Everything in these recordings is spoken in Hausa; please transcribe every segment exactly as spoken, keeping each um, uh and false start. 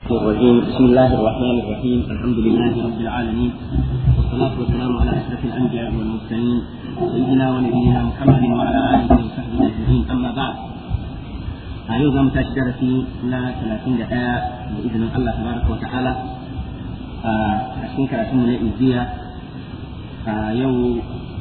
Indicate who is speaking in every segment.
Speaker 1: الرجيم. بسم الله الرحمن الرحيم. الحمد لله رب العالمين، والصلاة والسلام على أشرف الأنبياء والمرسلين سيدنا ونبينا محمد وعلى آله وصحبه أجمعين. أما بعد، أيضا متأشر في لا ثلاثين دقائق بإذن الله تبارك وتعالى. أشكرك على سمو الإنجية يوم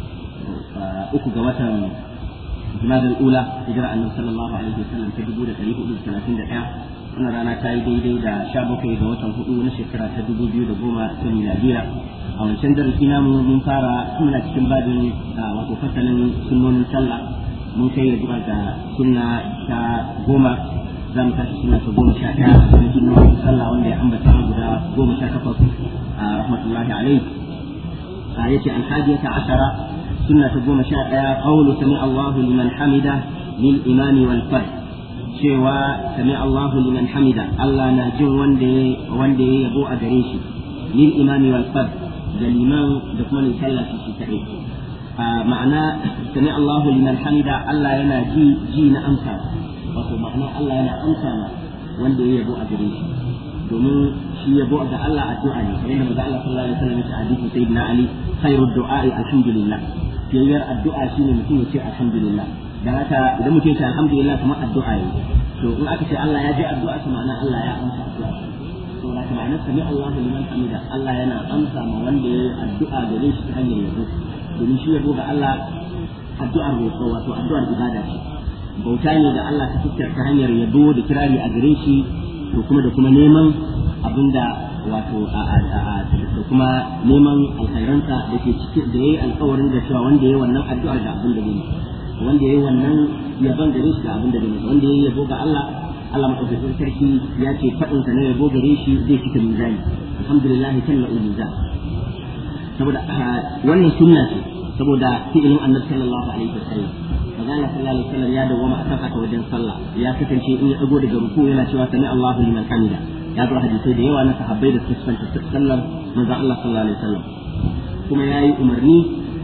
Speaker 1: أكو جواتا جماد الأولى إجراء النبي صلى الله عليه وسلم تجدود تاريخ ثلاثين دقائق. wannan rana ta yi daidai da sha bakwai ga watan hudu na shekara ta dubu biyu da goma ta miladiya. A wancan darasi namu mun fara muna cikin babin wato fasalin sunnonin sallah, mun kai zuwa ga sunna ta goma, za mu tashi sunna ta goma sha ɗaya a cikin sunnonin sallah wanda ya ambata guda goma sha takwas a rahmatullahi alaihi. yace alhadiyata ashara, sunna ta goma sha ɗaya qawlu sami Allahu liman hamida lil imami wal fard, cewa sami Allahu liman hamida, Allah na jin wanda wanda ya yabo a gare shi, lil imami wal fard, da liman da kuma mai sallah shi kadai. Ma'ana sami Allahu liman hamida, Allah yana ji ji na amsa, wato ma'ana Allah yana amsa ma wanda ya yabo a gare shi, domin shi yabo ga Allah addu'a ne, kamar yadda Allah sallallahu alaihi wasallam ya ce hadisi sayyidina Ali, khairu du'a'i alhamdulillah, fiyar addu'a shine mutum ya ce alhamdulillah. Dan haka idan mutum ya ce alhamdulillah kuma addu'a yi, to in aka ce Allah ya ji addu'a ta ma'ana Allah ya amsa addu'a. To na kuma ma'anar sami Allahu liman hamida, Allah yana amsa ma wanda ya addu'a gare shi ta hanyar yabo, domin shi yabo ga Allah addu'ar roƙo, wato addu'ar ibada ce, bauta ne da Allah ta fuskar ta hanyar yabo da kirari a gare shi, to kuma da kuma neman abinda wato da kuma neman alkhairansa da ke cikin da yayi alƙawarin da cewa wanda yayi wannan addu'ar da abin da zai wanda yayi wannan yaban gare shi da abin da zai wanda yayi yabo ga Allah, Allah madaukakin sarki ya ce fadin sa ne yabo gare shi zai cika mizani, alhamdulillah talla mizan. Saboda wannan sunna ce, saboda fi'ilin Annabi sallallahu alaihi wasallam, manzo sallallahu alaihi wasallam ya dawama a saka wajen sallah, ya kasance in ya dago daga ruku yana cewa sami Allahu liman hamida. Ya zo hadisai da yawa na sahabbai da suka santa sallar manzo Allah sallallahu alaihi wasallam, kuma yayi umarni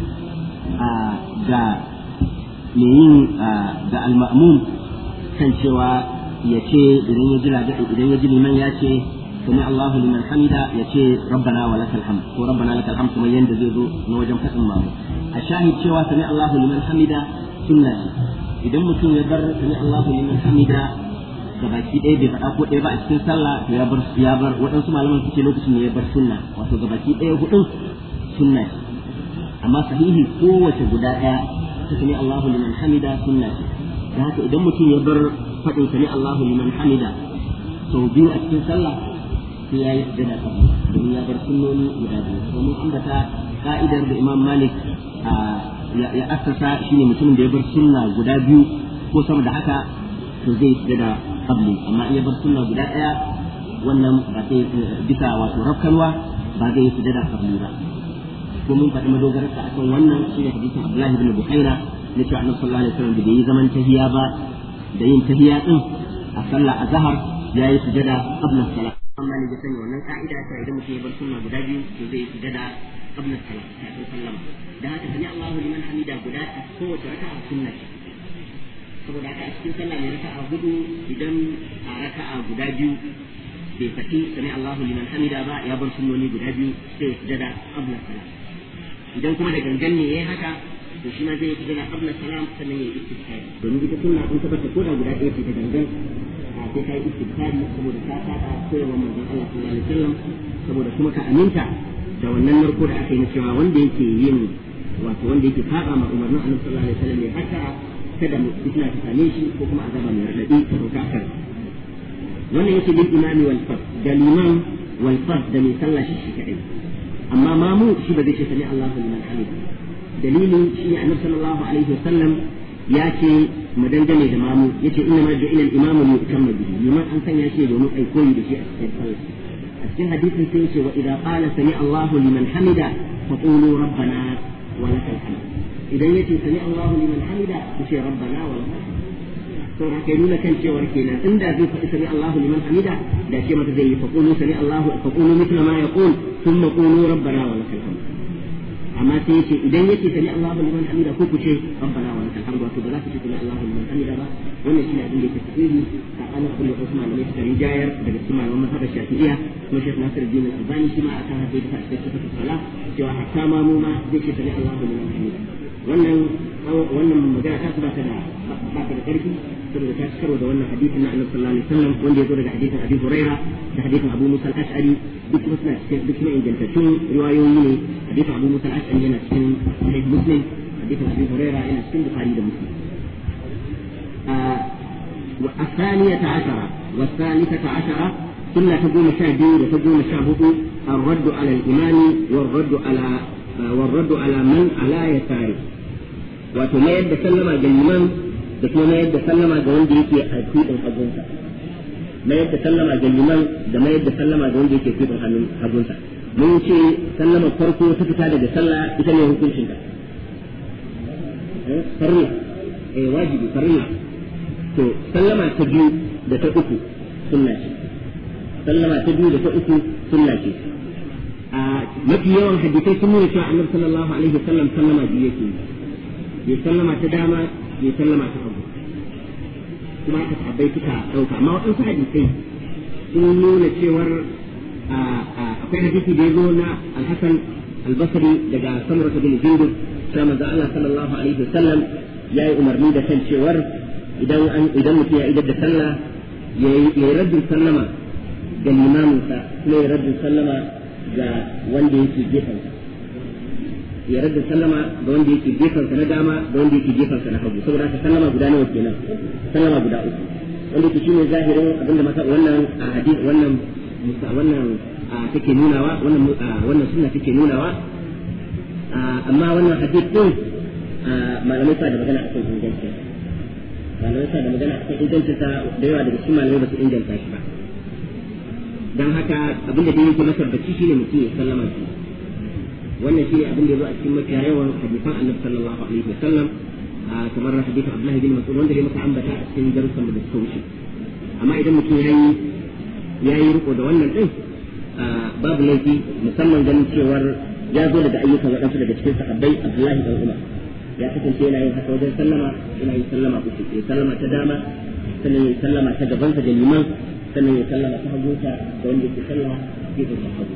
Speaker 1: ga mai yin ga al-ma'mum kan cewa ya ce idan ya jira idan ya ji liman ya ce sami Allahu liman hamida, ya ce rabbana wa lakal hamd ko rabbana lakal hamd, kuma yanda zai zo na wajen fadin mamu. A shahid cewa sami Allahu liman hamida sunna ce, idan mutum ya bar sami Allahu liman hamida gabaki ɗaya bai faɗa ko ɗaya ba a cikin sallah, to ya bar ya bar waɗansu malaman suke lokacin da ya bar sunna, wato gabaki ɗaya hudun sunna ce, amma sahihi kowace guda ɗaya ta sami Allahu liman hamida sunna ce. Da haka idan mutum ya bar faɗin sami Allahu liman hamida sau biyu a cikin sallah, sai ya yi sujada kabli, domin ya bar sunnoni guda biyu. Domin ambata ka'idar da Imam Malik ya assasa shine mutumin da ya bar sunna guda biyu ko sama da haka, to zai sujada kabli, amma in ya bar sunna guda ɗaya wannan ba zai bisa wato rafkanwa ba zai yi sujada kabli ba. ko mun faɗi madogararsa akan wannan shi ne hadisin Abdullahi ibn Buhaina na cewa Annabi sallallahu alaihi wasallam da bai yi zaman tahiya ba, da yin tahiya din a sallah azhar yayi sujada qabla salat. Amma ne ya sanya wannan ka'ida ta idan mutum ya bar sunna guda biyu to zai sujada qabla salat kafin sallama. Da haka sami Allahu liman hamida guda a kowace raka'a sunna ce, saboda haka a cikin sallah ne raka'a hudu, idan a raka'a guda biyu bai faɗi sami Allahu liman hamida ba, ya bar sunnoni guda biyu sai sujada qabla salat. Idan kuma da gangan ne yayi haka, to shi ma zai sujada qabla salam sannan yayi istighfar, domin ita sunna kun tabbata ko da guda ɗaya ce ta gangan a sai kai istighfar saboda ta saba koyarwar manzon Allah sallallahu alaihi wasallam, saboda kuma ka aminta da wannan narko da aka yi na cewa wanda yake yin wato wanda yake saba ma umarnin Annabi sallallahu alaihi wasallam ya haka kada fitina ta same shi ko kuma azaba mai radadi ta roka kan wannan yake bil imami wal fard, da liman wal fard da mai sallah shi kadai. Amma mamu shi ba zai ce sami Allahu liman hamida. Dalilin shi ne Annabi sallallahu alaihi wasallam ya ce madangane da mamu, yace inna ma ju'ila al-imam li yutamma bihi, liman an sanya shi domin ai koyi da shi a cikin sallah. A cikin hadisin sai yace wa idza qala sami Allahu liman hamida fa qulu rabbana wa lakal hamd. Idan yace sami Allahu liman hamida ku ce rabbana wa lakal hamd. to haka nuna kan cewar kenan inda zai faɗi sami Allahu liman hamida da ce mata zai yi fa qulu sami Allahu fa qulu mithla ma yaqul thumma qulu rabbana wa lakal hamd. amma sai yace idan yace sami Allahu liman hamida ko ku ce rabbana wa lakal hamdu to ba za ku ce sami Allahu liman hamida ba wannan shine abin da yake sahihi ka ana kullu Usman ne suka rijayar daga cikin malaman mazhabar Shafi'iyya kuma Sheikh Nasiruddin Al-Albani shi ma akan hadisi ta cikin sala cewa hatta ma mu ma zai ce sami Allahu liman hamida wannan wannan magana ta ba ta da ba ta da karfi saboda ta karo da wannan hadisin na Annabi sallallahu alaihi wasallam wanda ya zo daga hadisin Abi Hurairah da hadisin Abu Musa al-Ash'ari duk kuma suna cikin duk kuma ingantattun riwayoyi ne hadisin Abu Musa al-Ash'ari yana cikin Sahih Muslim hadisin Abi Hurairah yana cikin Bukhari da Muslim والثانية عشرة والثالثة عشرة سنة تقوم شاهدي وتقوم شاهد الرد على الإمام والرد على والرد على من على يساره وتما يد سلم على الإمام وتما يد سلم على جوان ديكي أكيد الحجونسا ما يد سلم على الإمام ده ما يد سلم على جوان ديكي أكيد الحجونسا من شيء سلم الفرق وتفتح هذا سلا إذا هو كل شيء فرنا إيه واجب فرنا to sallama ta biyu da ta uku sunna ce sallama ta biyu da ta uku sunna ce a mafi yawan hadisai sun nuna cewa annabi sallallahu alaihi wasallam sallama biyu yake ya sallama ta dama ya sallama ta hagu kuma aka sahabbai suka dauka amma waɗansu hadisai sun nuna cewar akwai hadisi da ya zo na al-Hasan al-Basri daga Samurah bin Jundub sai manzo Allah sallallahu alaihi wasallam yayi umarni da kan cewar idan an idan mutum ya idar da sallah ya yi raddin sallama ga limaminsa kuma ya raddin sallama ga wanda yake gefensa ya raddin sallama ga wanda yake gefensa na dama da wanda yake gefensa na hagu saboda haka sallama guda nawa kenan sallama guda uku wanda yake shine zahirin abinda masa wannan hadisi wannan wannan take nunawa wannan wannan sunna take nunawa amma wannan hadisi din malamai sa da magana akan inganci malamai sa da magana akan ingancin ta da yawa daga cikin malamai ba su inganta shi ba dan haka abin da yake masarbaci shine mutum ya sallama shi wannan shine abin da ya zo a cikin mafiya yawan hadisan Annabi sallallahu alaihi wasallam kamar hadisin Abdullah bin Mas'ud wanda ya maka ambata a cikin darussan da suka wuce amma idan mutum yayi yayi riko da wannan din babu laifi musamman ganin cewar ya zo daga ayyukan waɗansu daga cikin sahabbai Abdullah bin Umar ya kasance yana yin haka wajen sallama yana yin sallama uku ya sallama ta dama sannan ya sallama ta gabansa da liman sannan ya sallama ta hagunsa da wanda ke sallah gefen sa hagu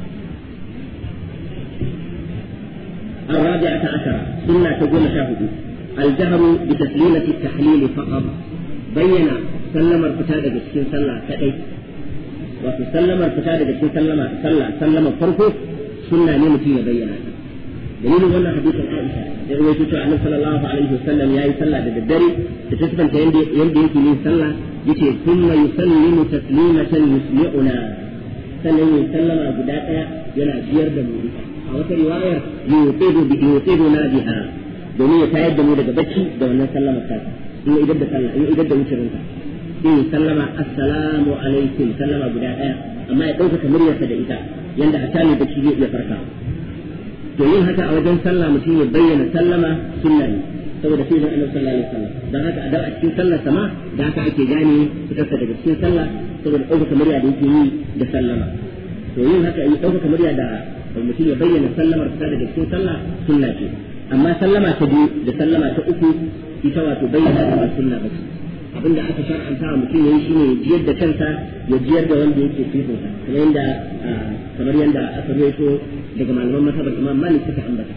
Speaker 1: الرابعة عشرة سنة تقول شاهد الجهر بتسليمة التحليل فقط بين سلم ارتكاد بسكين صلى كأي وتسلم ارتكاد بسكين سلم صلى سلم فرقه سنة نمتي بينا دليل وانا حديث عائشة يقول يتوى عنه صلى الله عليه وسلم يا يسلى بالدري تتسبن يندي يمكن من صلى يتي ثم يسلم تسليمة يسمعنا سنة يسلم أبداتا ينا جير دموريك أو رواية يوطيد يوطيدنا بها domin ya tayar da mu daga bacci da wannan sallama ta in idan da sallah in idan da wucirin ta in sallama assalamu alaikum sallama guda daya amma ya dauka muryarsa da ita yanda a tani bacci zai iya farka to yin haka a wajen sallah mutum ya bayyana sallama sunna ne saboda sai annabi sallallahu alaihi wasallam dan haka a da a cikin sallar sama da haka ake gane fitarsa daga cikin sallah saboda dauka murya da yake yi da sallama to yin haka in dauka murya da mutum ya bayyana sallamar ta daga cikin sallah sunna ce amma sallama ta biyu da sallama ta uku ita wato bayyana da ba sunna ba abinda aka shar'anta wa mutum yayi shine ya jiyar da kansa ya jiyar da wanda yake cikin sa kamar yanda kamar yanda aka rawaito daga malaman mazhabar Imam Malik suka ambata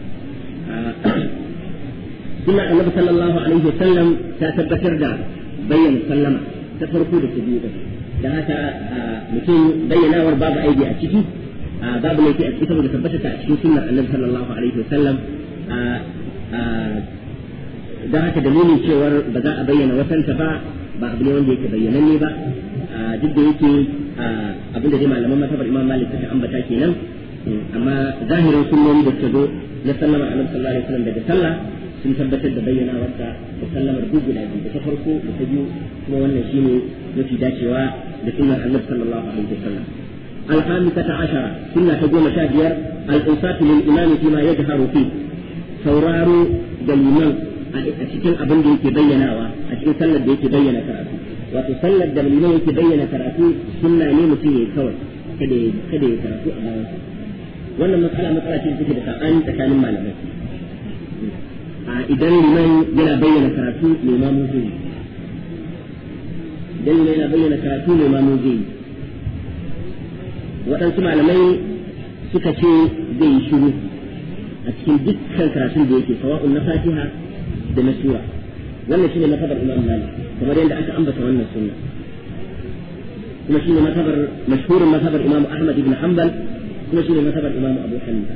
Speaker 1: sunna Annabi sallallahu alaihi wasallam ta tabbatar da bayyana sallama ta farko da ta biyu da haka mutum bayyanawar babu aibi a ciki babu laifi a cikin saboda tabbata ta a cikin sunnar Annabi sallallahu alaihi wasallam don haka dalilin cewar ba za a bayyana wasanta ba ba abu ne wanda yake bayyananne ba duk da yake abin da dai malaman masabar Imam Malik suka ambata kenan amma zahirin sunnoni da ta zo na sallama Annabi sallallahu alaihi wasallam daga sallah sun tabbatar da bayyana wata da sallamar duk guda biyu da ta farko da ta biyu kuma wannan shine mafi dacewa da sunnar Annabi sallallahu alaihi wasallam الخامسة عشرة سنة تقول شاهدير الإنصات للإمام فيما يجهر فيه sauraro da liman a cikin abin da yake bayyanawa a cikin sallar da yake bayyana karatu wato sallar da liman yake bayyana karatu sunna ne mutum yayi kawai kada kada ya karatu a bayan wannan matsala matsala ce take da sabani tsakanin malamai idan liman yana bayyana karatu ne ma mu zai idan liman yana bayyana karatu ne ma mu zai waɗansu malamai suka ce zai yi shiru a cikin dukkan karatun da yake sawa'un na fatiha da na sura wannan shine matabar imam malik kamar yadda aka ambata wannan sunna kuma shine matabar mashhurin matabar imam ahmad ibn hanbal kuma shine matabar imam abu hanifa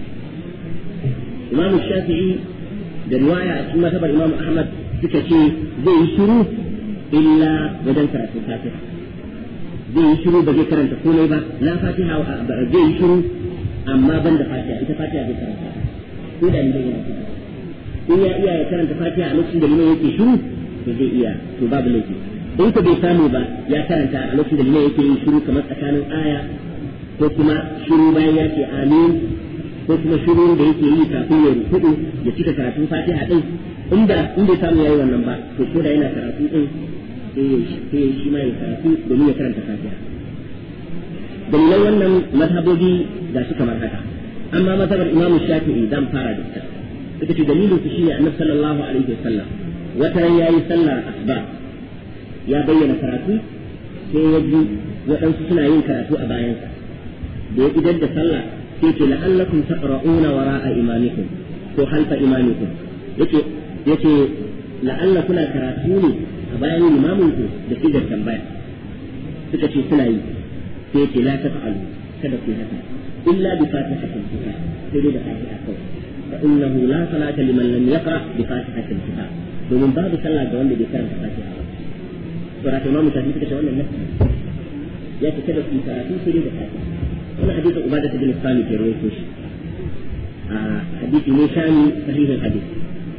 Speaker 1: imam shafi'i da riwaya a cikin matabar imam ahmad suka ce zai yi shiru illa wajen karatun fatiha zai yi shiru ba zai karanta komai ba la fatiha zai yi shiru amma ban da fatiha ita fatiha zai karanta ko da inda yana in ya iya ya karanta fatiha a lokacin da liman yake shiru to zai iya to babu laifi in ka bai samu ba ya karanta a lokacin da liman yake yin shiru kamar tsakanin aya ko kuma shiru bayan ya ce amin ko kuma shiru da yake yi kafin ya rukudu ya cika karatun fatiha din inda in bai samu yayi wannan ba to ko da yana karatu din sai ya shi ma ya karatu domin ya karanta fatiha dalilan wannan mazhabobi ga su kamar haka amma mazhabar imam shafi'i zan fara da ita ita ce dalilin su shine annabi sallallahu alaihi wasallam wata ran yayi sallar asuba ya bayyana karatu sai ya ji waɗansu suna yin karatu a bayansa da ya idar da sallah sai ce la'allakum taqra'una wara'a imamikum ko halfa imamikum yace yace la'alla kuna karatu ne a bayan imaminku da sigar tambaya suka ce suna yi sai ce la taf'alu kada ku haka illa bi fatihatil kitab sai dai da fatiha kawai fa innahu la salata liman lam yaqra bi fatihatil kitab domin babu sallah ga wanda bai karanta fatiha ba to da imamu tafi suka ce wannan nafi ya ce kada ku karatu sai dai da fatiha wannan hadisin ubada bin sami ke rawaito shi a hadisi ne shani sahihin hadisi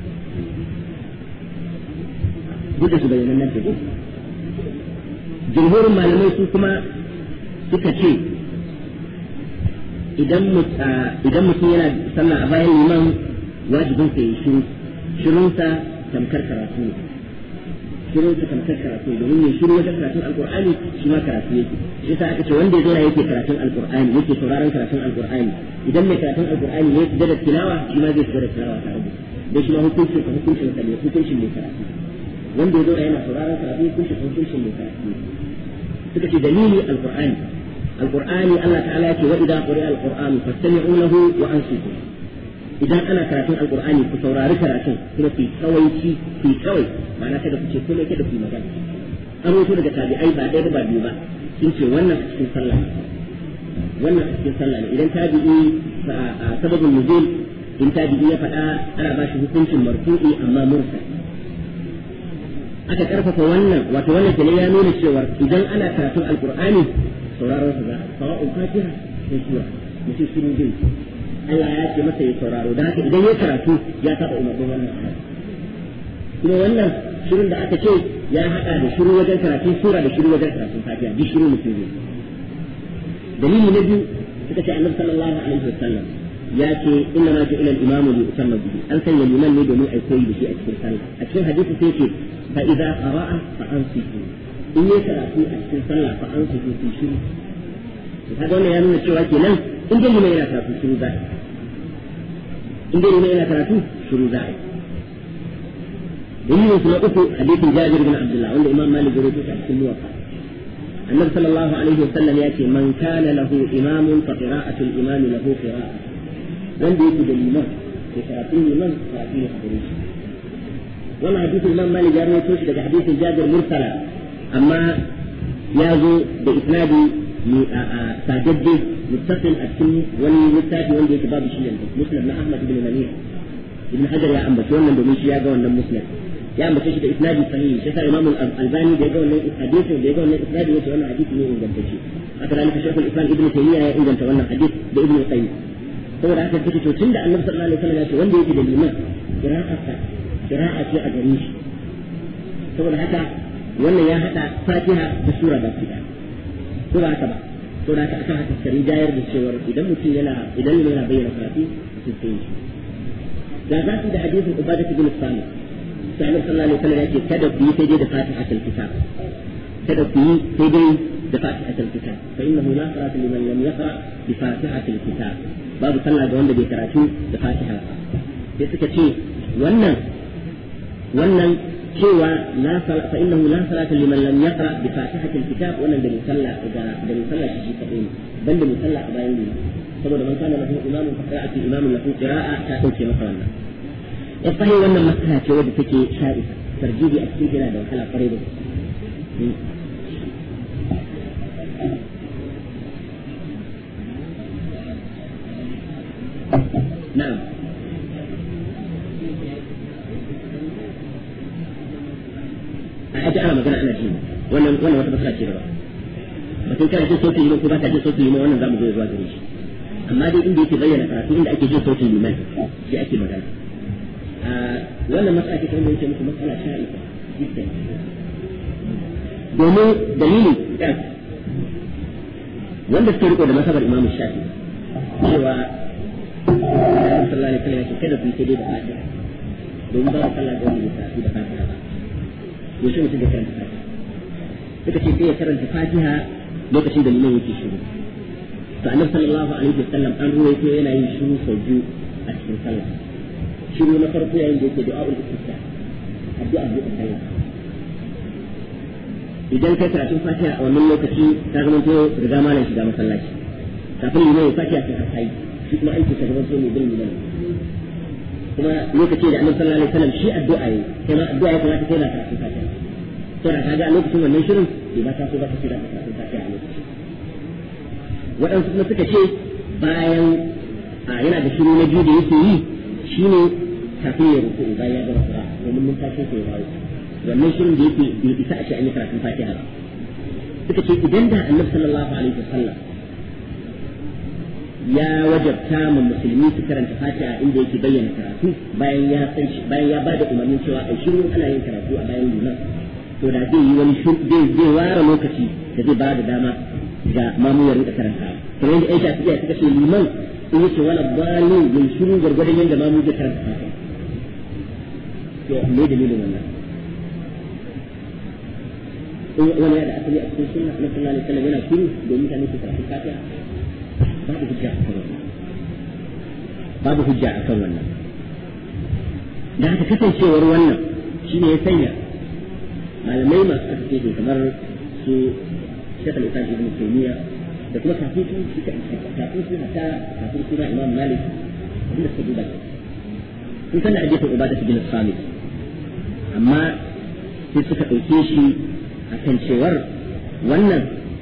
Speaker 1: duk da su bayyana nan da jumhurin malamai su kuma suka ce idan mutum yana sallah a bayan liman wajibin sa yi shiru shirunsa tamkar karatu ne shirunsa tamkar karatu ne domin yin shiru wajen karatun alkur'ani shi ma karatu yake shi yasa aka ce wanda ya zo yake karatun alkur'ani yake sauraron karatun alkur'ani idan mai karatun alkur'ani ya sujada tilawa shi ma zai sujada tilawa tare da da shi ma hukuncin ka hukuncin ka ne hukuncin mai karatu wanda ya zo yana sauraron karatu hukuncin hukuncin mai karatu suka ce dalili alkur'ani القرآن الله تعالى وإذا قرئ القرآن فاستمعوا له وأنصتوا إذا أنا كراتون القرآن كسورة كراتون كنا في كوي في كوي معناه كده في كل كده في مكان أنا أقول لك هذه أي بعد أي بعد يوم كنت وانا في صلاة وانا في صلاة إذا تابعي سبب النزول إن تابعي فأنا أنا باشوف كنت مرفوعي أما مرسل aka karfafa wannan wato wannan ke ya nuna cewa idan ana karatun alqur'ani sauraron sa za a sawa'un fatiha ko sura mutum shiru zai Allah ya ce masa ya sauraro da haka idan ya karatu ya taɓa umarnin wannan ayat kuma wannan shirin da aka ce ya haɗa da shiru wajen karatun sura da shiru wajen karatun fatiha duk shiru mutum zai dalili na biyu suka ce annabi sallallahu alaihi wasallam ya ce inna ma ja'ila al-imamu li yutamma bihi an sanya liman ne domin ai koyi da shi a cikin sallah a cikin hadisi sai ce fa idza qara'a fa ansitu in ya karatu a cikin sallah fa ansitu fi shiru kaga wannan ya nuna cewa kenan in dai liman yana karatu shiru za in dai liman yana karatu shiru za dalilin su na uku hadisin Jabir bin Abdullah wanda Imam Malik ya rawaito a cikin Muwatta annabi sallallahu alaihi wasallam ya ce man kana lahu imamun fa qira'atu al-imam lahu qira'a wanda yake da liman ke karatun liman karatun ya hadari shi wannan hadisin Imam Malik ya rawaito shi daga hadisin Jabir mursala amma ya zo da isnadi sadadde muttasil a cikin wani littafi wanda yake babu shi yanzu musnad na Ahmad ibn Malik ibn Hajar ya ambaci wannan domin shi ya ga wannan musnad ya ambace shi da isnadi sahihi sai Imam Al-Albani da ya ga wannan hadisi da ya ga wannan isnadi yace wannan hadisi ne ingantacce haka dalika Shaykh al-Islam Ibn Taymiyyah ya inganta wannan hadisi da Ibn Qayyim saboda haka take to tunda Annabi sallallahu alaihi wasallam ya ce wanda yake da liman qira'ata qira'a ce a gare shi saboda haka wannan ya hada Fatiha da sura da fita ko ba haka ba to da aka haka kari dayar da cewa idan mutum yana idan yana bayyana karatu sai sai shi da za su da hadisin Ubadah bin Sami sai Annabi sallallahu alaihi wasallam ya ce kada ku yi sai dai da Fatihatul Kitab kada ku yi sai dai da Fatihatul Kitab fa innahu la salata liman lam yaqra bi Fatihatul Kitab babu sallah ga wanda bai karatu da Fatiha sai suka ce wannan wannan cewa la fa innahu la salata liman lam yaqra bi fatihatil kitab wannan da musalla da da musalla shi kadai banda musalla a bayan ne saboda man kana lahu imamun fa qira'atu imamun lahu qira'a ta dauke masa wannan yasahi wannan masala ce wadda take sha'isa tarjibi a cikin yana da wahala kwarai da na'am a ita ana magana ana jin wannan wannan wata basira ce ba batun kana jin sautin liman ko ba ka jin sautin liman wannan zamu zo zuwa gare shi amma dai inda yake bayyana karatu inda ake jin sautin liman shi ake magana a wannan mas'ala ce kuma yake muku mas'ala sha'ifa jiddan domin dalili wanda suke riko da masabar Imam Shafi cewa sallallahu alaihi wasallam kada ku yi da fatiha domin ba sallah da wani da da fatiha ba yaushe mutum da karanta fatiha suka ce sai ya karanta fatiha lokacin da liman yake shiru to annabi sallallahu alaihi wasallam an ruwaito yana yin shiru sau biyu a cikin sallah shiru na farko yayin da yake du'a'ul istifta addu'a da sallah idan kai karatun fatiha a wannan lokaci ta zama to riga malam shiga masallaci kafin liman ya fatiha sai ka yi shi kuma aiki ta zama to mai bin liman kuma lokaci da annabi sallallahu alaihi wasallam shi addu'a yi kai ma addu'a ya kamata kai na karatun fatiha to da kaga a lokacin wannan shirin bai ba ta so ba ta kira karatun fatiha a lokacin waɗansu kuma suka ce bayan yana da shiru na biyu da yake yi shine kafin ya ruku bayan ya gama sura domin mun tashi sai ya rawu wannan shirin da yake bai isa a ce an yi karatun fatiha ba suka ce idan da annabi sallallahu alaihi wasallam ya wajabta mu musulmi su karanta fatiha inda yake bayyana karatu bayan ya san shi bayan ya bada umarnin cewa a shiru ana yin karatu a bayan liman to da zai yi wani zai zai ware lokaci da zai bada dama ga mamu ya rinka karanta kamar yadda Aisha ta suka ce liman in yake wala balin yin shiru gargwadon yadda mamu zai karanta fatiha to me dalilin wannan wani ya da asali a cikin sunna na sallallahu alaihi wasallam yana shiru domin mutane su karanta fatiha babu hujja a kan wannan babu hujja a kan wannan da haka kasancewar wannan shine ya sanya malamai masu kasance kamar su Sheikh Al-Islam Ibn Taymiyyah da kuma kafin su suka kafin su hata kafin su Imam Malik wanda suka duba sun san da hadisin Ubadah bin Samit amma sai suka ɗauke shi akan cewar wannan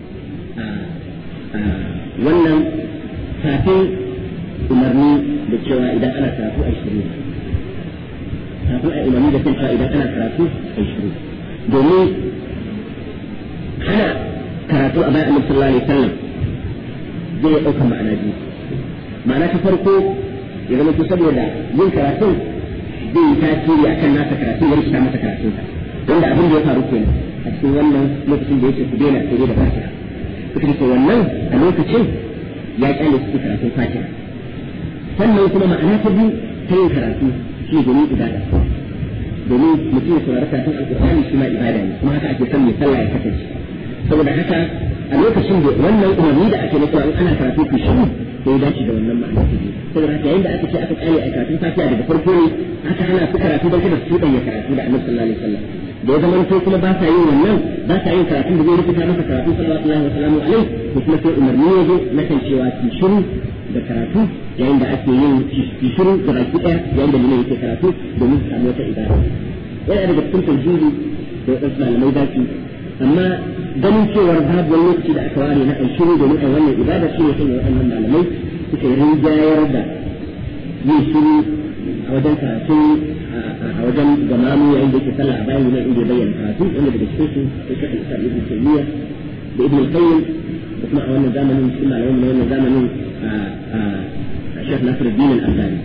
Speaker 1: wannan kafin umarni da cewa idan ana karatu a shiru kafin a umarni da cewa idan ana karatu a shiru domin hana karatu a bayan annabi sallallahu alaihi wasallam zai ɗauka ma'ana biyu ma'ana ta farko ya zama saboda yin karatun zai yi tasiri akan nasa karatu ya rikita masa karatunsa wanda abin da ya faru kenan a cikin wannan lokacin da yake ku daina sai da fatiha suka ce wannan a lokacin ya kyale su karatun fatiha sannan kuma ma'ana ta biyu ta yin karatu shi domin ibada domin mutum ya saurari karatun alƙur'ani shi ma ibada ne kuma haka ake son mai sallah ya kasance saboda haka a lokacin da wannan umarni da ake nufi ana karatu ku shi sai ya dace da wannan ma'ana ta biyu saboda haka yayin da aka ce aka kyale a karatun fatiha daga farko ne aka hana su karatu don kada su ya karatu da annabi sallallahu alaihi wasallam da ya zama to kuma ba sa yin wannan ba sa yin karatun da zai rubuta masa karatu sallallahu alaihi wasallam alaihi to kuma sai umarni ya zo na kan cewa ki shiru da karatu yayin da ake yin ki shiru da baki daya yayin da liman yake karatu domin su samu wata ibada yana daga cikin tajiri da wasu malamai zaki amma ganin cewar babu wani lokaci da aka ware na kan shiru domin a wannan ibada shi ne sanya waɗannan malamai suka yi rinjayar da yin shiru a wajen karatu a wajen gamamu yayin da yake sallah a bayan liman inda ya bayyana karatu wanda daga cikin su sai Sheikh Al-Islam Ibn Taymiyyah da Ibn Qayyim da kuma a wannan zamanin cikin malaman na wannan zamanin a Sheikh Nasiruddin Al-Albani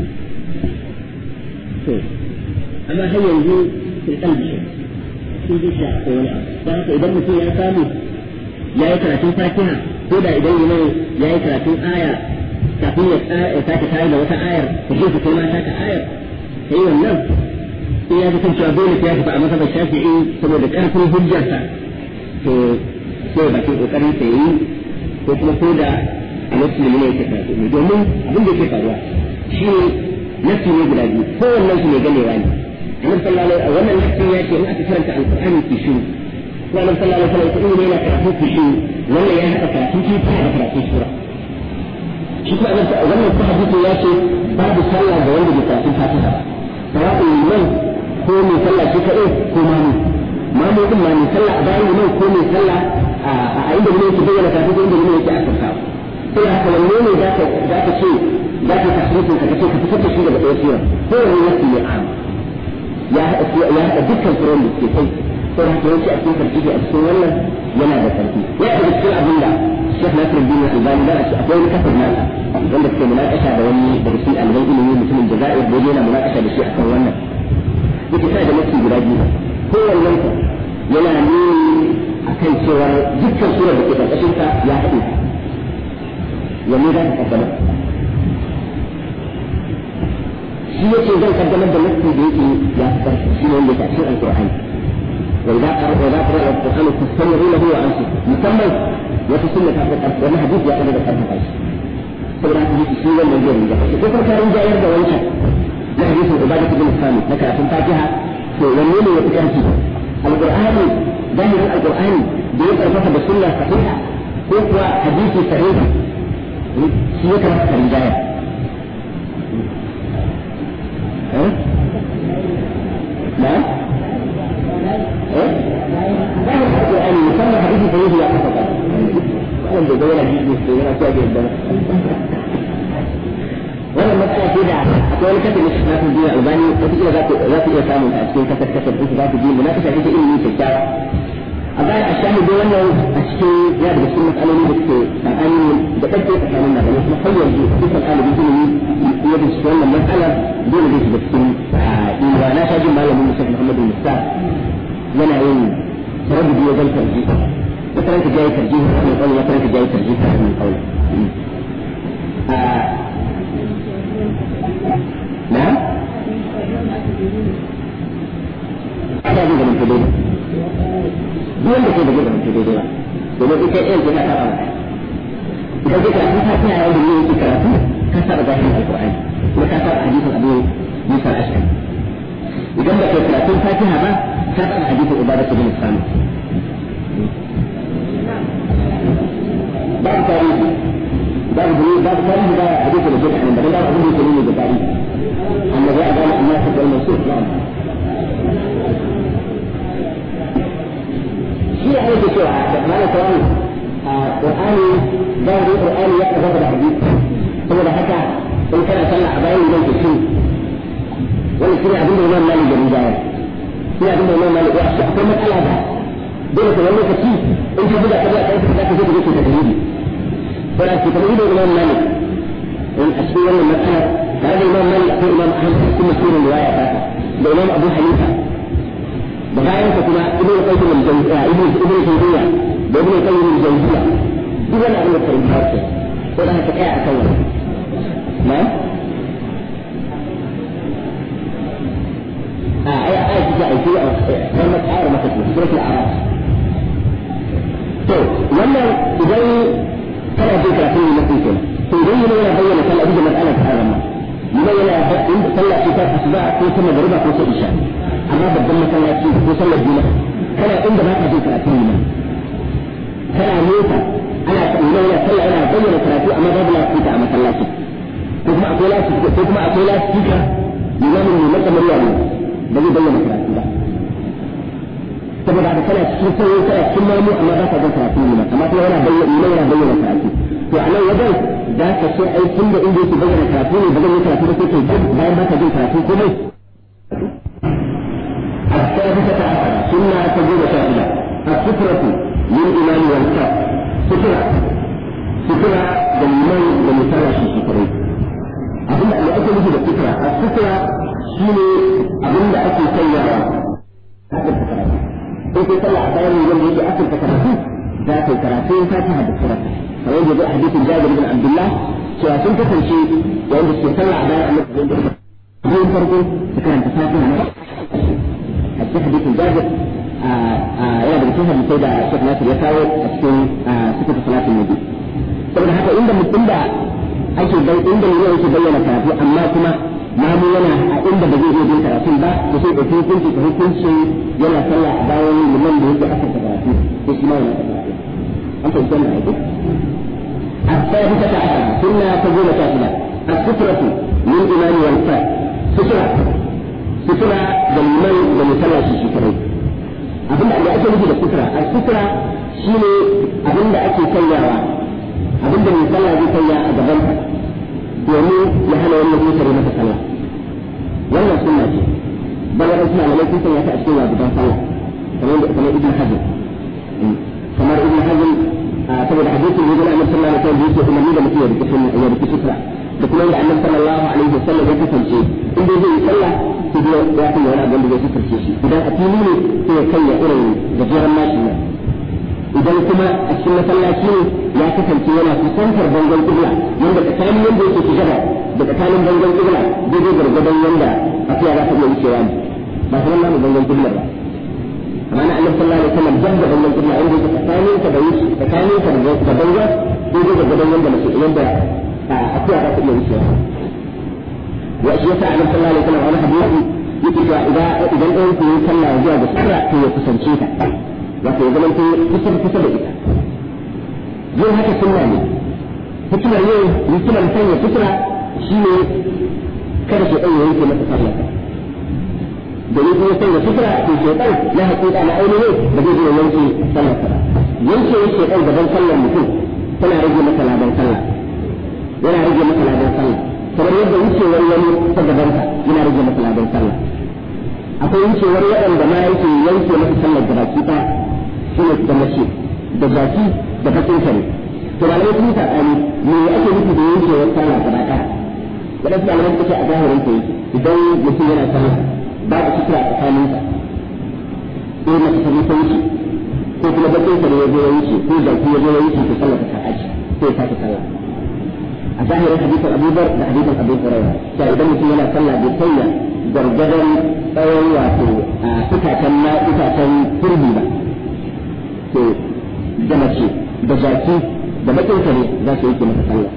Speaker 1: to amma har yanzu sai kalbi sun ji shi a wani abu don haka idan mutum ya samu ya yi karatun fatiha ko da idan liman ya yi karatun aya kafin ya sake tare da wata ayar ka je ka kai ma taka ayar kai wannan sai ya san cewa dole sai ya tafi a masabar shafi'i saboda karfin hujjarsa to sai bakin kokarin sa yi ko kuma ko da a lokacin da yake karatu ne domin abin da yake faruwa shi ne nafsi ne guda biyu ko wannan shi ne ganewa ne annabi sallallahu alaihi wannan nafsi ya ce in aka karanta alqur'ani ki shiru annabi sallallahu alaihi wasallam in yana karatu ki shiru wannan ya hada karatu ki ta da karatu sura shi kuma wannan ko hadisi ya ce babu sallah ga wanda bai karatu fatiha sawa'u liman ko mai sallah shi kadai ko mamu mamu din ma mai sallah a bayan liman ko mai sallah a inda liman yake bayyana karatu ko inda liman yake asarta sai haka wanne ne za ka za ka ce za ka tasirifin ka kace ka fitar da shi daga ɗaya sura ko wani nasi ne am ya haɗa ya haɗa dukkan suran da ke kai sai haka yake a cikin karfi a cikin wannan yana da karfi ya haɗa cikin abin da Sheikh Nasiruddin Albani da ake akwai wani kasar nasa wanda suke munakasha da wani daga cikin ɗaliban ilimi mutumin da za'a yi yana munakasha da shi akan wannan yake sai da nasi guda biyu kowannen yana nuni akan cewa dukkan surar da ke karkashin ta ya haɗe wanne za ka kaddama shi yake zan kaddamar da nasi da yake ya fitar shi ne wanda ke cikin alƙur'ani وإذا قرأ وإذا قرأ القرآن فاستمعوا له وأنصتوا مسمى وتسمى كافة وما حديث يا أبدا كافة قيس سورة حديث السورة من غير الجهة كيف كان جاء يرجع وجهه لا حديث عبادة بن الصامت لك في الفاتحة والنون وتكرسي القرآن ظاهر القرآن بيقرأ فقط بالسنة صحيحة هو حديث صحيح سيرة الرجاية ها؟ نعم؟ ظاهر القرآن يسمى حديث صحيح يا حفظ wannan da dole ne ne sai yana cewa da wannan matsala ce da akwai wani kafin da shafi duniya albani wata kila za ku za ku iya samun a cikin kasar kasar da za ku ji mu na kashe ta ilimi kyakkyawa a bayan a shahi da wannan a cikin ya daga cikin matsaloli da suke tsakani da ɗauke tsakanin da kuma har yanzu dukkan ɗalibin ilimi ya da shi wannan matsala dole zai shiga cikin ɗiwa na sha jin malamin Musa Muhammadu Musa yana yin tarabbudi wajen tarji وترك جاي ترجيح من القول وترك جاي ترجيح من القول آه. نعم هذا جزء من تدريب دون بكي جزء من تدريب لأنه إذا إيه جزء أرى إذا جزء أنها فيها عند الله إكراته كسر ظاهر القرآن وكسر حديث أبو موسى الأشعري إذا بكي إكراته فاتها ما كسر حديث عبادة بن الصامت باب تاريخي باب تاريخي باب تاريخي ده حديث الجد عن بدل باب حديث الجد بالتاريخ أن جاء ذلك الناس والموصوف نعم شيء عليه بسرعة ما له ثواني قرآني باب القرآن يقرأ هذا الحديث ثم ده حتى إن كان صلى عباية من الشيء ولا شيء عبد الإمام مالك بالبداية شيء عبد الإمام مالك وأحسن مسألة هذا دولة الأمور كثير أنت بدأ كذا كذا كذا كذا كذا تدريبي فلا تدريبي الإمام مالك الأشياء من المسألة هذا الإمام مالك هو الإمام أحمد ثم سير الرواية فاتح الإمام أبو حنيفة بغاية تكون ابن القيم الجوزية ابن ابن تيمية بابن القيم الجوزية دون أن يذكر الحادثة ولا تكاع كونه نعم آه أي آية جاء فيها لما تعارض مثلا سورة الأعراف wannan idan kana jin karatun ne mutum kenan to idan yana yana bayyana sallah da mas'alar ta harama yana yana in sallah ce ta asuba ko ta magriba ko ta isha amma babban masallaci ko sallar juma'a kana inda ba ka jin karatun ne kana nesa ana yana yana sallah yana bayyana karatu amma babu lafiya a masallaci ko kuma akwai lafiya ko kuma akwai lafiya limamin ne maka murya ne ba zai bayyana karatu ba saboda haka kana cikin sauyi kana cikin mamu amma ba ka jin karatu ne amma kuma yana bayyana yana bayyana karatu to a nan wajen za ka ce ai tun da inda yake bayyana karatu ne ba zan yi karatu ba sai kai bayan ba ka jin karatu komai الثالثة عشرة سنة تجوز شاهدة السترة للإمام والكاف سترة سترة للإمام والمثال في السترين أظن أن أجل يجب السترة السترة شيني أظن أكل سيارة هذا الفترة إن تطلع بيان يوم يجي أكل فترة ذات الكراتين فاتحة بالسرة فوجد جاء حديث جابر بن عبد الله شواسين كفل شيء وعند تطلع بيان أنك يوم فرقه فكان تفاتحة الشيخ حديث جابر يا بالكثير من سيدة الشيخ ناصر يساوي أسكن سكة صلاة النبي saboda haka inda mutum da ake bai inda ne yake bayyana karatu amma kuma
Speaker 2: mamu yana a inda ba zai iya karatun ba da sai da hukunci da hukunci yana sallah a bayan liman da yake aka karatu ko shi ma yana karatu an fahimta wannan aiki الثالثة عشرة ثم تقول كافلة السترة من إمام والفاء سترة سترة بالإمام ومثلى شيء كريم أبدا اللي أجل يجي السترة السترة شيء أبدا أكي سيارة أبدا مثلى دي سيارة أجبنها domin ya hana wani mutum tare masa sallah wannan sunna ce bala isma ne kun san ya ta cikin wajiban sallah kamar da kamar ibn hazm kamar ibn hazm saboda hadisin da Annabi sallallahu alaihi wasallam yake kuma da mutum ya rike sunna ya rike sutra da kuma da Annabi sallallahu alaihi wasallam ya kasance in dai zai sallah sai ya ya kan wani abin da zai sutrace shi idan a fili ne sai ya kai ya irin gajeren mashi ne idan kuma a cikin masallaci ne ya kasance yana kusantar bangon kibla yanda tsakanin yanda yake sujada da tsakanin bangon kibla daidai gargadon yanda afiya za ta iya wucewa ne ba kuma namu bangon kibla ba amma na Annabi sallallahu alaihi wasallam janda bangon kibla inda yake tsakanin ka da wuce tsakanin ka da bangon daidai gargadon yanda mace yanda afiya za ta iya wucewa wa shi yasa Annabi sallallahu alaihi wasallam wani hadisi yake cewa idan idan ɗayan ku yi sallah zuwa ga sirra to ya kusance ta wato ya zama kusa kusa da ita yin haka sunna ne hikimar yin hikimar sanya sutura shi ne kada shi ɗan yanke masa sallah da yi kuma sanya sutura to shaitan na haƙiƙa na ainihi da zai zuwa yanke sallah sa yanke shaitan gaban sallar mutum tana rage masa ladan sallah yana rage masa ladan sallah kamar yadda wucewar wani ta gabansa yana rage masa ladan sallah akwai wucewar waɗanda ma yake yanke masa sallar da baki ɗaya shi ne da mace da baki da bakin kare to malamai sun ta tsani me ake nufi da yankewar sallah gaba ɗaya waɗansu malamai suka ce a zahirin ta yake idan mutum yana sallah babu sutura a tsakaninsa ko mace ta ta wuce ko kuma bakin kare ya zo ya wuce ko zaki ya zo ya wuce to sallah ta aji ko ya sake sallah a zahirin hadisin Abu Bakar da hadisin Abu Hurairah sai idan mutum yana sallah bai sanya gargadan tsawon wato a itacen na itacen turbi ba to da mace da jaki da bakin kare za su yake masa sallah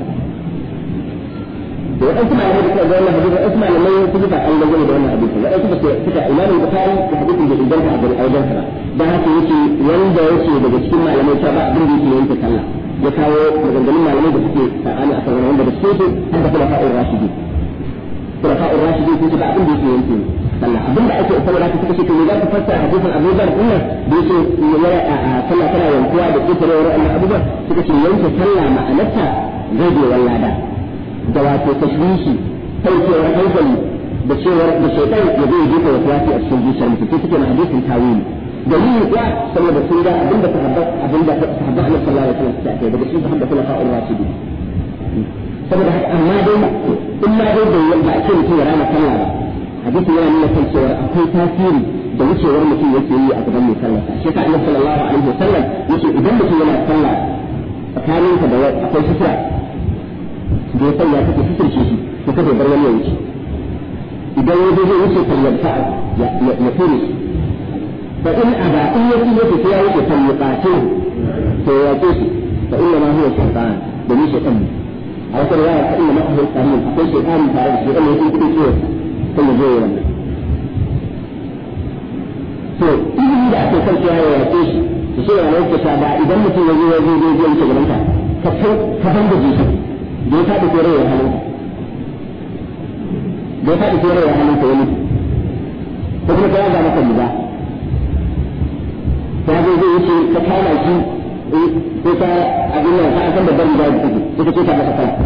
Speaker 2: to wadansu malamai da suka ga wannan hadisi wadansu malamai su suka an gane da wannan hadisi wadansu suka suka imamu Bukhari da hadisin da inganta a gari a wajen sa dan haka yake wanda yake daga cikin malamai ta ba abin da yake yanke sallah ya kawo maganganun malamai da suke tsakani a kan wanda da suke har da kuma fa'ir rashidi khulafa'ur rashidin sun ba abin da yake yanke sallah abin da ake saboda haka suka ce to za ku fassara hadisin Abu Dharr din nan da yake ya sallah tana yankuwa da kitarewar wannan abubuwan suka ce yanke sallah ma'anarta zagewar lada da wato tashwishi saukewar hankali da cewar da shaitan ya zai jefa wasu wasi a cikin zuciyar mutum sai suke na hadisin tawili dalilin kuwa saboda sun ga abin da sahabba abin da sahabba Annabi sallallahu alaihi wasallam suka ce daga cikin sahabba khulafa'ur rashidin saboda haka amma dai in ma dai bai yanda ake mutum ya rana sallah ba hadisi yana nuna kan cewa akwai tasiri da wucewar mutum yake yi a gaban mai sallah shi yasa Annabi sallallahu alaihi wasallam yake idan mutum yana sallah tsakanin ka da akwai sutura da ya sanya take suturce shi to kada bar wani ya wuce idan ya zai wuce sallar sa'a ya ya ture shi fa in aba in yake yake ya wuce sallar to ya ce shi fa inna ma huwa shaytan da ni shaytan a wata riwaya ta inna ma huwa qarin akwai shaytan tare da shi ne yake cikin ciwo sai ya zo ya wannan to idan da ake san cewa ya ce shi to shi ne yake ta ba idan mutum ya zo ya zo ya zo ya gaban ka ka ka banda shi da ya faɗi kore ya hannunka da ya faɗi kore ya hannunka ya mutu ko kuma ka yaga maka riba ta zo zai wuce ka kama shi ko ka abin nan ka san babban riba da take sai ka ce ta masa kala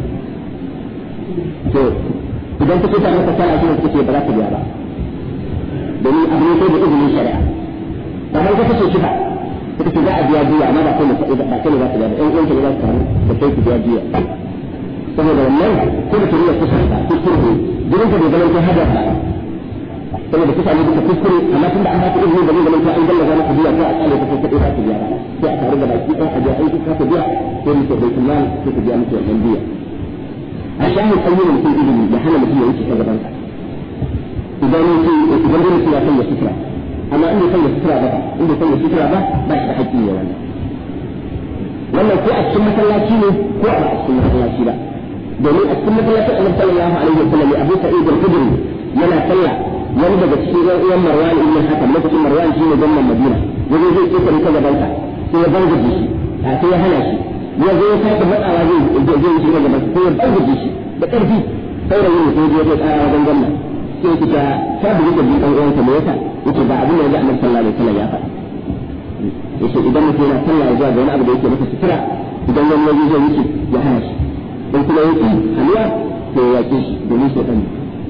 Speaker 2: to idan ka ce ta masa kala shi ne kake ba za ka biya ba domin abin ne sai da izinin shari'a kamar ka kace kifa suka ce za a biya biya amma ba kai ne ba kai ne za ka biya ba ɗan uwanka ne za su samu da kai ku biya biya saboda wannan ko da kuriya kusa ta kuskure gidan ka da zaman ta hada ba saboda kusa ne duka kuskure amma tunda an haka izini da ne zaman ta an gallaza maka biya ko a tsale ka kai ka biya ba sai a tare da baki ɗan a biya aiki ka biya ko ne sai bai kuma sai ka biya musu wannan biya a shahin ayyukan mutum ilimi ya hana mutum ya wuce ta gaban ka idan ne idan ne mutum ya sanya sutura amma in bai sanya sutura ba in bai sanya sutura ba ba shi da haƙƙi ne wannan wannan ko a cikin masallaci ne ko a cikin masallaci ba domin a cikin masallacin annabi sallallahu alaihi wasallam Abu Sa'id al-Khudri yana sallah wani daga cikin yan uwan Marwan ibn Hakam lokacin Marwan shi ne gwamnan Madina yazo zai ce kai ta gaban sa sai ya banga shi sai ya hana shi ya zo ya sake matsawa zai zai shi daga gaban sai ya banga shi da karfi saurayi ne sai ya je tsara wajen gwamna sai ya ta ta bi da bi dan uwansa me yasa yace ba abin da ya annabi sallallahu alaihi wasallam ya faɗa yace idan mutum yana sallah ya ga wani abu da yake masa sutura idan wani waje zai wuce ya hana shi in kuma yake haliya to ya yake shi domin shi kan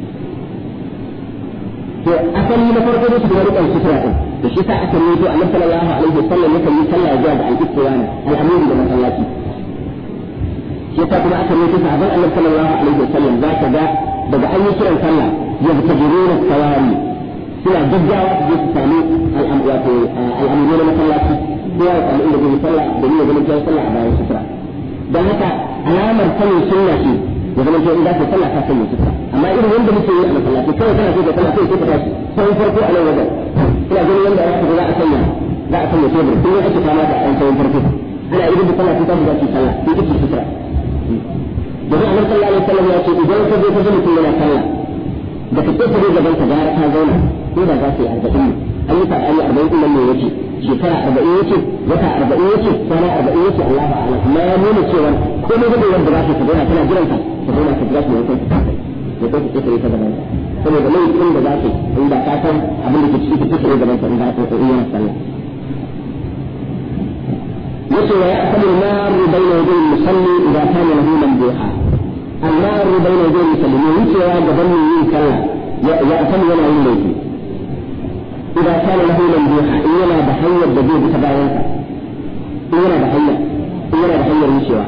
Speaker 2: to asali na farko da su da wani kan sutura din da shi sa aka yi to annabi sallallahu alaihi wasallam ya yi sallah ya ga al-istiwana al-amir da masallaci shi ta kuma aka yi to sahabban annabi sallallahu alaihi wasallam za ka ga daga an yi kiran sallah ya tajiruna sawari suna gaggawa su je su sami al'amwato al'amuri na masallaci ko ya sami inda zai sallah da ni ya zama jai sallah a bayan sutura don haka alamar sanin sunna ce ya zama jai inda ka sallah ka sanya sutura amma irin wanda muke yi a masallaci kawai kana so ka sallah sai ka tashi sai farko a nan wajen ina ganin yanda za ka ga za a sanya za a sanya tebur kullum ake kama da an sai farko ana irin da sallah sai ka ga ki sallah sai kake sutura da zai annabi sallallahu alaihi wasallam ya ce idan ka je ka ga mutum yana sallah da ka tafi da gaban ka gara ka zauna ko da za su yi arba'in ne ayyuka ayi arba'in ɗin nan ne yake shekara arba'in yake wata arba'in yake kwana arba'in yake Allah ba Allah amma ya nuna cewa ko ne da wanda za ka zauna kana jiran ka ka zauna ka jira shi ne kai ka kai ya kai ka kai ka gaban ka saboda laifin da za ka yi inda ka san abin da ke cikin ka kai gaban ka inda ka kai yana sallah yace wa ya'tamu an-nar bayna yaday al-musalli idha kana lahu mamduha an-nar bayna yaday al-musalli yace wa gaban yin sallah ya'tamu yana yin laifi إذا كان له ممدوحة إننا بحيّر بديه بتباينك إننا بحيّر إننا بحيّر مشيوا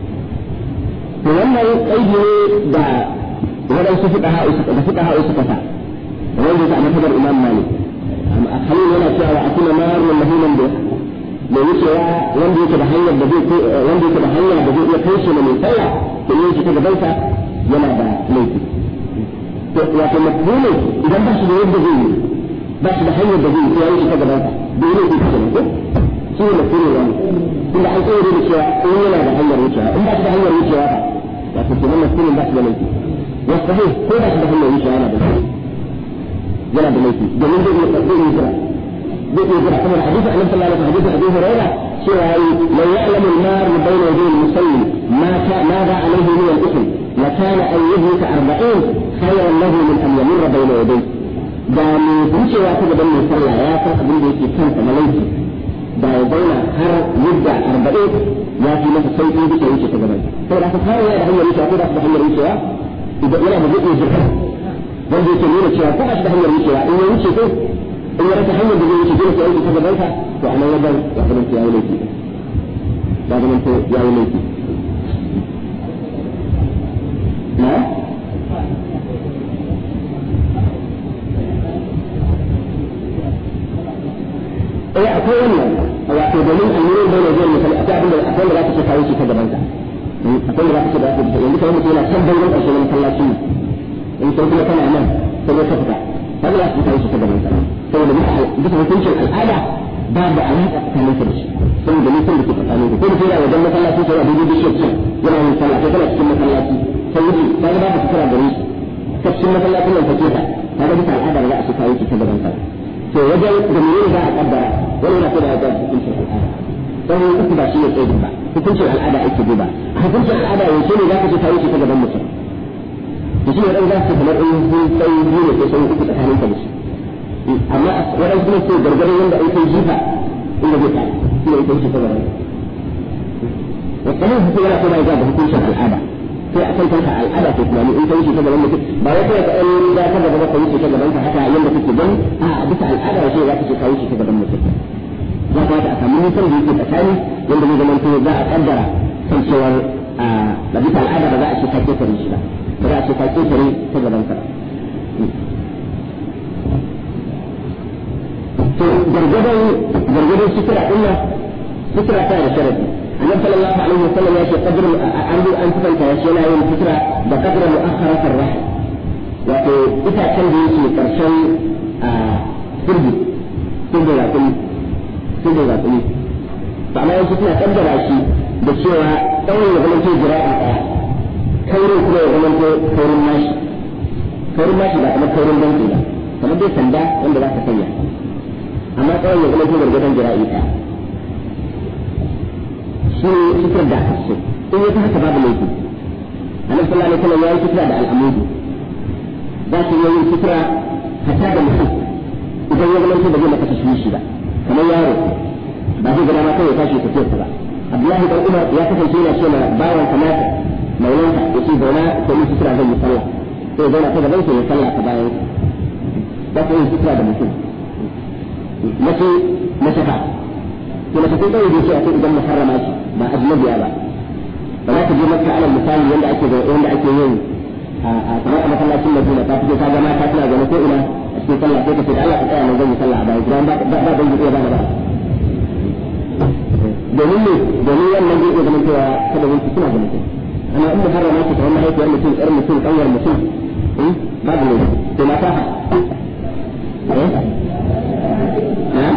Speaker 2: فلما يقيده دا ولا يسفتها يسفتها يسفتها ويجب أن يفضل الإمام مالك خليل هنا شيء وعطينا نار والله ممدوحة لو يشيوا وندي تبحيّر بديه وندي تبحيّر بديه يكيش من يسيع إنه تتبايسا ينا دا ليتي وفي مفهومه إذا بحش بيده بس بحيّر بديه في أي شيء كذا بيقولوا دي كذا شو المفهوم يعني كل حاجة يقولوا لي شيء إننا بحيّر وجهها إن بس بحيّر وجهها لكن كمان مفهوم بس بليتي والصحيح هو بس بحيّر وجهها أنا بليتي جنا بليتي جميل جدا يقول يجرا يجرا كما الحديث عن النبي صلى الله عليه وسلم حديث أبي هريرة شو هاي لو يعلم المار بين يدي المصلي ما ماذا عليه من الإثم لكان أن يهلك أربعين خيرا له من أن يمر بين يديه da mai wucewa ta gaban mai sallah ya san abin da yake kansa na laifi da ya zauna har yadda arba'in ya fi masa sauƙi duka wuce ta gaban saboda haka kawai yana da hanyar wucewa ko da su da hanyar wucewa idan yana da zai iya jirka wanda yake nuna cewa ko ba shi da hanyar wucewa in ya wuce ko in ya rasa hanyar da zai wuce dole sai ya wuce ta gaban ka to a nan wajen ya zama ya yi laifi ya zama ya yi laifi na eh akwai wannan wato domin allurai bai da zuwa misali akwai abin da akwai da za ka ce kawo shi ta gaban ka akwai da za ka ce da yanzu kai mutum yana can bangon ƙarshe na masallaci ne in sai kuma kana nan sai ka fita kaga za ka kawo shi ta gaban ka saboda bisa hukuncin al'ada babu alaƙa tsakanin ka da shi saboda nisan da ke tsakanin ka ko mutum yana wajen masallaci sai a dubu bishiyar can yana yin sallah kai kana cikin masallaci sai wuce kaga ba ka fitara gare shi ka cikin masallacin nan ka ce ka kaga bisa al'ada ba za a ce kawo shi ta gaban ka to wajen da menene za a kaddara wani yana so da ya ga hukuncin al'ada don uku ba shi ne tsaye ba hukuncin al'ada ake duba a hukuncin al'ada yanzu ne za ka ce ta wuce ta gaban mutum to shi ne ɗan za su kamar in sun tsaye biyu ne ko sun uku tsakanin ka da shi amma waɗansu kuma ce gargarin yadda ake jifa inda zai ta shi ne ita wuce ta gaban wasu ne hukuncin yana so da ya ga hukuncin al'ada sai a kan kanka al'ada ko tunani in ka wuce ta gaban mutum ba wai kai ka ɗan za ka gaba ka wuce ta gaban ka haka yadda kake gani a bisa al'ada wace za ka ce ka wuce ta gaban mutum za ka a samu nisan da yake tsakani yadda zai zama to za a kaddara kan cewar a bisa al'ada ba za a ce ka ketare shi ba ba za a ce ka ketare ta gaban ka to gargadon gargadon sutura ɗin nan sutura ta da sharadi النبي صلى الله عليه وسلم يأتي قدر عنده أن تفنك يشينا يوم الفترة بقدر مؤخرة الرحل وفي إذا كان بيسي كرشان سربي سربي لكني سربي لكني فأنا يشتنا قدر عشي بشيوها أول يغلن في جراء كي zama ko kaurin mashi kaurin mashi ba kamar kaurin danki ba kamar dai sanda wanda za ka sanya amma tsawon ya zama ko gargadan jira'i ɗaya shi ne sutura da aka so in ya ta haka babu laifi annabi sallallahu alaihi wasallam ya yi sutura da al'amudu za su yi sutura hatta da mutum idan ya zama ko ba zai maka tashwishi ba kamar yaro ba zai gada ma kawai tashi ya tafiyarsa ba Abdullahi dan Umar ya kasance yana cewa bawan kamata maulanka ya ce zauna ko yi sutura zan yi sallah sai ya zauna ta gaban sai ya sallah ta bayan ba ta yin sutura da mutum mace mace fa to mace sai kawai da ce a ce idan muharrama ce ba ajnabiya ba ba za ta je makka alal misali wanda ake wanda ake yin a kamar a masallacin Madina ta fito ta ga mata tana zaune ko ina a cikin sallah sai ka ce da Allah ka tsaya nan zan yi sallah a bayan gidan ba ba ba zan yi ba ba domin ne domin wannan zai iya zama cewa kada wani suna da mutum amma in muharrama ce kamar mahaifiyar mutum ƴar mutum ƙanyar mutum babu ne to na ta eh ha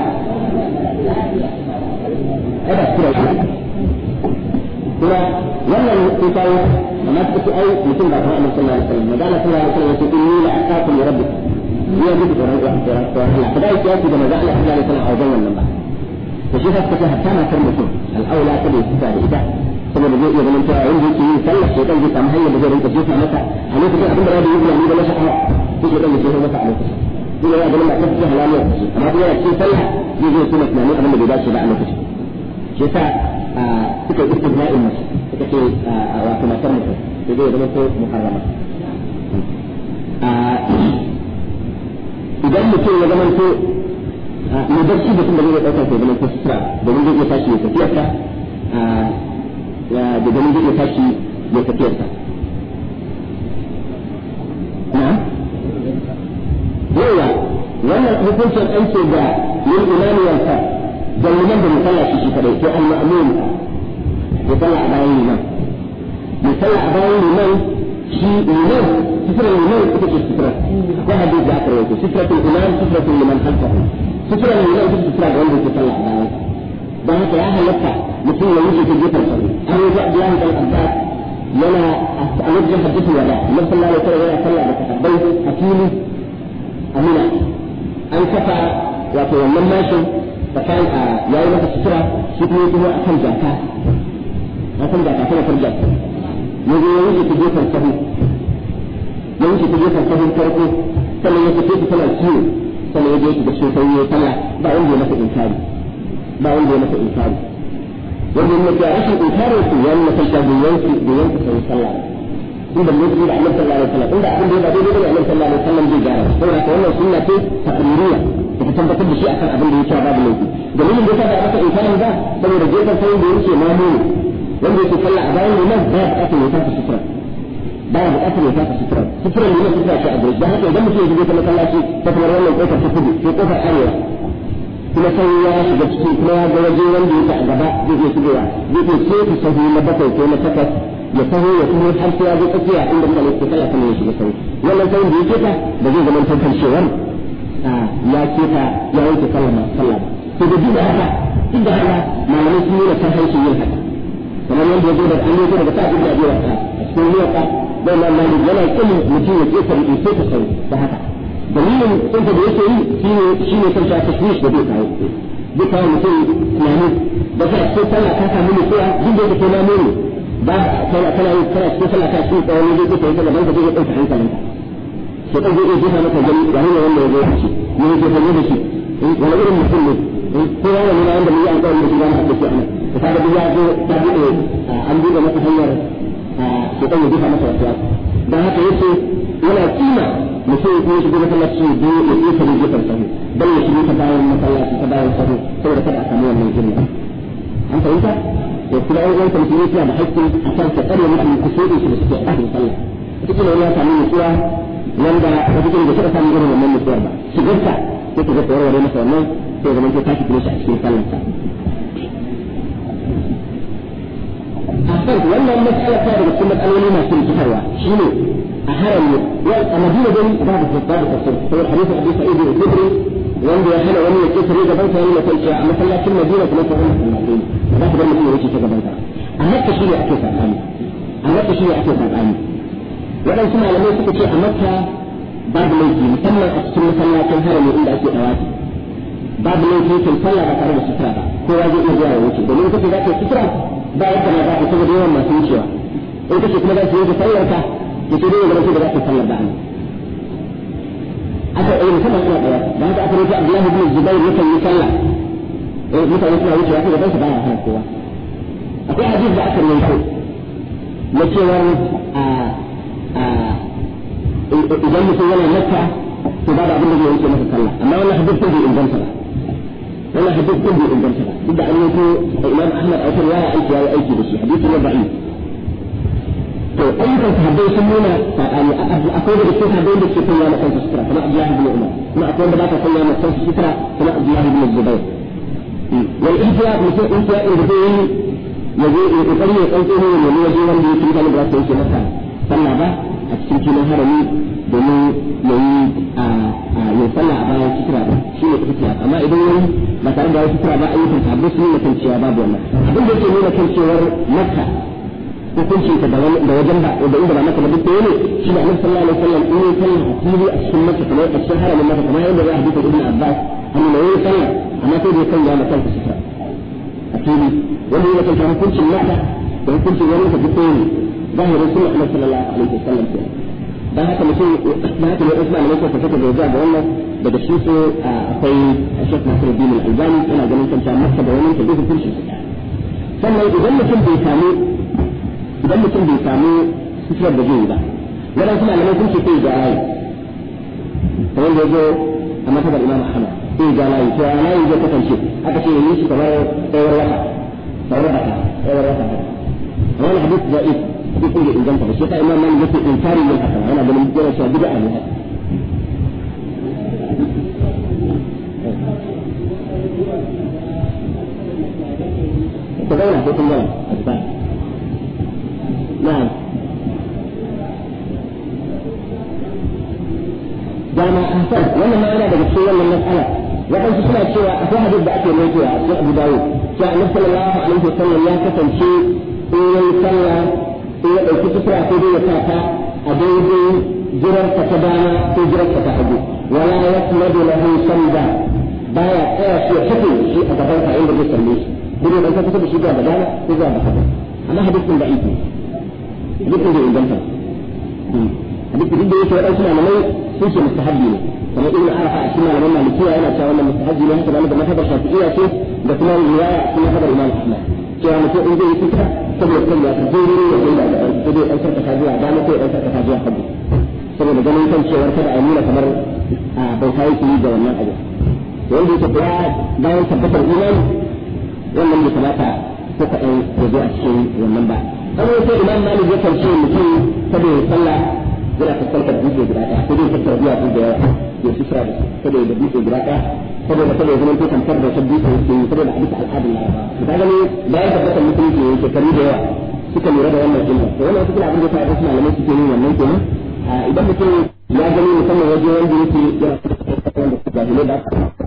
Speaker 2: kada kira shi kuma wannan sai kawo amma ta ce ai mutum ba kamar Annabi sallallahu alaihi wasallam magana sallallahu alaihi wasallam ce inni la aqakum li rabbi ya ji da ran ya ta Allah kada ya ci da magana Allah sallallahu alaihi wasallam a wajen wannan ba to shi haka ta hatta matar mutum al'aula kada ya fita da ita saboda zai iya ganin cewa yanzu yake yin sallah sai dan zai samu hanyar da zai rinka jefa masa a lokacin abin da zai yi ne da masa hawa sai dan ya jefa masa a lokacin kuma ya ganin matar ta halaliya ce amma kuma yana cikin sallah zai zo kuma tunanin abin da bai dace ba a lokacin shi yasa suka yi istisna'in mace suka ce wato matar mutum sai zai zama ko muharrama idan mutum ya zama to mai barci da kuma zai ɗaukar sai zama kusa domin zai iya tashi ya tafiyarsa da domin zai iya tashi ya tafiyarsa na yawa wannan hukuncin an ce da yin imaniyarsa da liman da musalla shi shi kadai to al-ma'mum ya salla a bayan liman ya salla a bayan liman shi liman sifrar liman ita ce sifrar akwai hadisi da aka rawaito sifratul imam sifratul liman khalfahu sifrar liman ita ce sifra da wanda ke salla a bayan don haka ya halatta mutum ya wuce ta gefen sauri an yi zaɓi ya hankali abbas yana a wajen hadisu wada annabi sallallahu alaihi wasallam yana sallah da takabbai a fili amina an kafa wato wannan mashin tsakanin a yayi masa sutura shi kuma kuma a kan jaka a kan jaka tana kan jaka ya zo ya wuce ta gefen sahu ya wuce ta gefen sahu farko sannan ya tafi ta tana ciwo sannan ya je ta da sosai ya sallah ba wanda ya masa inkari ba wanda ya masa inkari wanda ya masa rashin inkarin su ya masa ta da yanki da yanki sai sallah inda mun ji da Annabi sallallahu alaihi wasallam inda abin da ya daidai da Annabi sallallahu alaihi wasallam zai gyara saboda wannan sunna ce taqririyya da ta tabbatar da shi akan abin da yake babu laifi dalilin da yasa da aka inkarin ba saboda gefen sai da yake mamu wanda yake sallah a bayan liman ba ya bukatar ya tafi sutura ba ya bukatar ya tafi sutura sutura ne sutura ce a gare da haka idan mutum ya je ta masallaci ta kamar wannan kofar ta kudu ko kofar arewa kuma sai ya shiga cikin kuma ya ga waje wanda yake a gaba zai iya shigowa zai iya ce ta sahu na bakwai ko na takwas ya sahu ya kuma har sai ya zo tsakiya inda mutane suke sallah kuma ya shiga sahu wannan sahun da yake ta da zai zama tantancewar ya ce ta ya yanke sallah masu sallah ba sai da duk da haka duk da haka malamai sun nuna sahihancin yin haka kamar yadda ya zo da an yi daga sa'id da abi waqas a cikin wiyarsa bai ma malik yana kin mutum ya kesa da sai ta sahu da haka dalilin sun da yake yi shine shine kan ta tashwish da bai kawo bai kawo mutum tunani da ka ce sallah ka samu nutsuwa duk da kake namu ne ba kana kana yi kana cikin sallah ka ci tsawon ne zai kai gaban ka zai dauka hankalinka sai kan zai jefa maka gani ga ne wanda ya zo shi ne yake fanye da shi wani irin mutum ne ko ya wani wanda mu yi alƙawari da shi ga mu da shi ana da kaga duk ya zo ta bude an bude masa hanyar sai kan jefa masa wasu dan haka yace yana kima mutum ya shiga masallaci da ya yi ta gefen sahu dan ya shiga ta bayan masallaci ta bayan sahu saboda kada a samu wannan jinni an fahimta to kuma ai wannan mutum yana da haƙƙi a kan ta tsare mutum kusuri shi da suke a cikin sallah ita ce ya samu nutsuwa wanda wata jin da suka samu irin wannan nutsuwar ba shigarta sai ta ga warware masa wannan sai zaman ta tashi kuma shi a cikin sallarsa أحسنت ولا المسألة ثابتة في مسألة ما في الكفر شنو أهرم والمدينة دي بعد الضابط الصدق هو الحديث أبي سعيد الخدري وعنده أهل ومن الكفر إذا بنت هي مثل مثلا كل مدينة مثل المدينة لا تقدر مثل وجه كذا بنت أهلك شيء أكثر عني أهلك شيء أكثر عني waɗansu malamai suka ce a Makka babu laifi musamman a cikin masallacin harami inda ake dawafi babu laifi kin sallah ba tare da sutura ba kowa zai iya zuwa ya wuce domin kace za ka yi sutura ba yadda ma za ka saboda yawan masu wucewa in kace kuma za ka yi sallar ka to sai dai ga da za ka sallar ba aka yi musamman ina dawafi da haka aka rubuta Abdullahi ibn Zubair yakan yi sallah eh mutane suna wucewa sai da ba ya hana kowa akwai hadisi da aka rubuta na cewa a a idan mutum yana Makka to ba da abin da zai wuce masa sallah amma wannan hadisi bai inganta ba wannan hadisi bai inganta ba duk da an yi Imam Ahmad a cikin riwaya aiki yayi aiki da shi hadisi ne da'i to ayyukan sahabbai sun nuna sakani akwai da cikin sahabbai da ke sanya masa sutura kamar Abdullah ibn Umar kuma akwai wanda ba ta sanya masa sutura kamar Abdullah ibn Zubair wal ihtiya mutum ihtiya da zai yi yaje ya kokari ya kauce ne ne waje wanda yake mutane ba su yi masa sallah ba a cikin filin harami domin ya yi a ya sallah a bayan sutura ba shi ne ita amma idan wani ba tare da wasu sutura ba ayyukan sabbin sun nuna kan cewa babu wannan abin da yake nuna kan cewar Makka hukunci ta da wajen ba da inda ba Makka ba duk ne shi da Annabi sallallahu alaihi wasallam in ya sallah a fili a cikin Makka kamar a cikin haramin Makka kamar yadda ya hadisi Ibn Abbas an ne yayi sallah amma sai da sanya masa sutura a fili wanda yake kan hukuncin Makka da hukuncin wani ta duk ne zahirin sunna Annabi sallallahu alaihi wasallam dan haka mutum na haka ne Usman ne ko ta take da ga wannan daga shi so akwai Sheikh Nasruddin Al-Albani yana ganin kanta Makka da wani ta duk hukunci sannan idan mutum bai samu idan mutum bai samu sifar da zai ba wannan kuma malamai sun ce sai ga ayi kamar da zo a matabar Imam Ahmad sai ga ayi to ayi zai kasance aka ce yi shi kamar tsayar wata tsayar wata tsayar wata wannan hadisi da'if duk da inganta ba shi ta Imam Malik yake inkari ne haka ana ganin yana cewa bid'a ne to gaira ko kun gana ba na'am dama ahsan wannan ma yana daga cikin wannan mas'ala wadansu suna cewa akwai hadisi da ake rawaitowa a cikin Abu Dawud cewa Annabi sallallahu alaihi wasallam ya kasance in yayi sallah in ya ɗauki sutura ko dai ya sa ta a daidai jirarsa ta dama ko jirarsa ta hagu wala yasmadu lahu sanda baya tsaya shi ya tafi shi a gaban ka inda zai kalle shi duk da ka kusa da shi zuwa da dama ko zuwa da hagu amma hadisin da iko hadisin da inganta hadisin da yake wadansu malamai sun ce mustahabbi ne kamar ibn arafa a cikin malaman malikiya yana cewa wannan mustahabbi ne haka da mazhabar shafi'iyya ce da kuma riwaya a cikin mazhabar imam ahmad cewa mutum in zai yi fita saboda kan ya ta zai ne ya da da dai an sarka ta zuwa dama ko an sarka ta zuwa hagu saboda ganin kan cewa kada a nuna kamar bauta yake yi da wannan abu to wanda yake da bayan tabbatar imani wannan bai kamata ko ka ɗan ya zo a cikin wannan ba amma sai imam malik ya karshe mutum kada ya sallah yana fuskantar dutse guda ɗaya sai dai tattara zuwa da yawa ya fitra da kada ya da dutse guda ɗaya saboda kada ya zama to tamkar da sabbi ko yake saboda hadisi al'adun larabawa to kaga ne bayan tabbatar mutum ke yake kari da yawa suka lura da wannan illa to wannan suka abin da ta wasu malamai suke yin wannan kenan idan mutum ya gani musamman waje wanda yake yana wanda su jahilai ba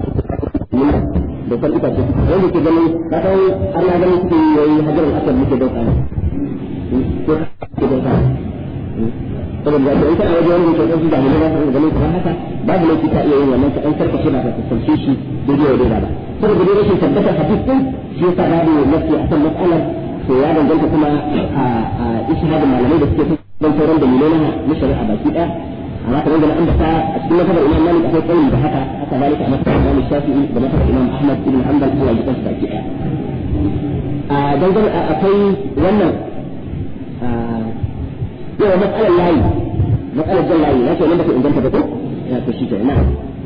Speaker 2: da san ita ce wanda ke gani ka san har na gani suke yi hajarar asar muke dauka ne ko ke dauka saboda da ita a waje wanda ke ɗauki jahilai ba su gani kamar haka babu laifi ta iya yin wannan ta ɗan karkace ba ta kusance shi daidai wa daidai ba saboda dai rashin tabbatar hadis din shi yasa babu nafi a kan matsalar to ya danganta kuma a ishihadin malamai da suke don sauran dalilai na shari'a baki ɗaya amma kamar da an bata a cikin masabar imam malik akwai tsayin da haka haka zalika a masabar imam shafi'i da masabar imam ahmad ibn hanbal Allah ya kansu baki ɗaya a dangane akwai wannan yau matsalar layi matsalar jan layi ya ce nan da ke inganta ba ko ya to shi ke na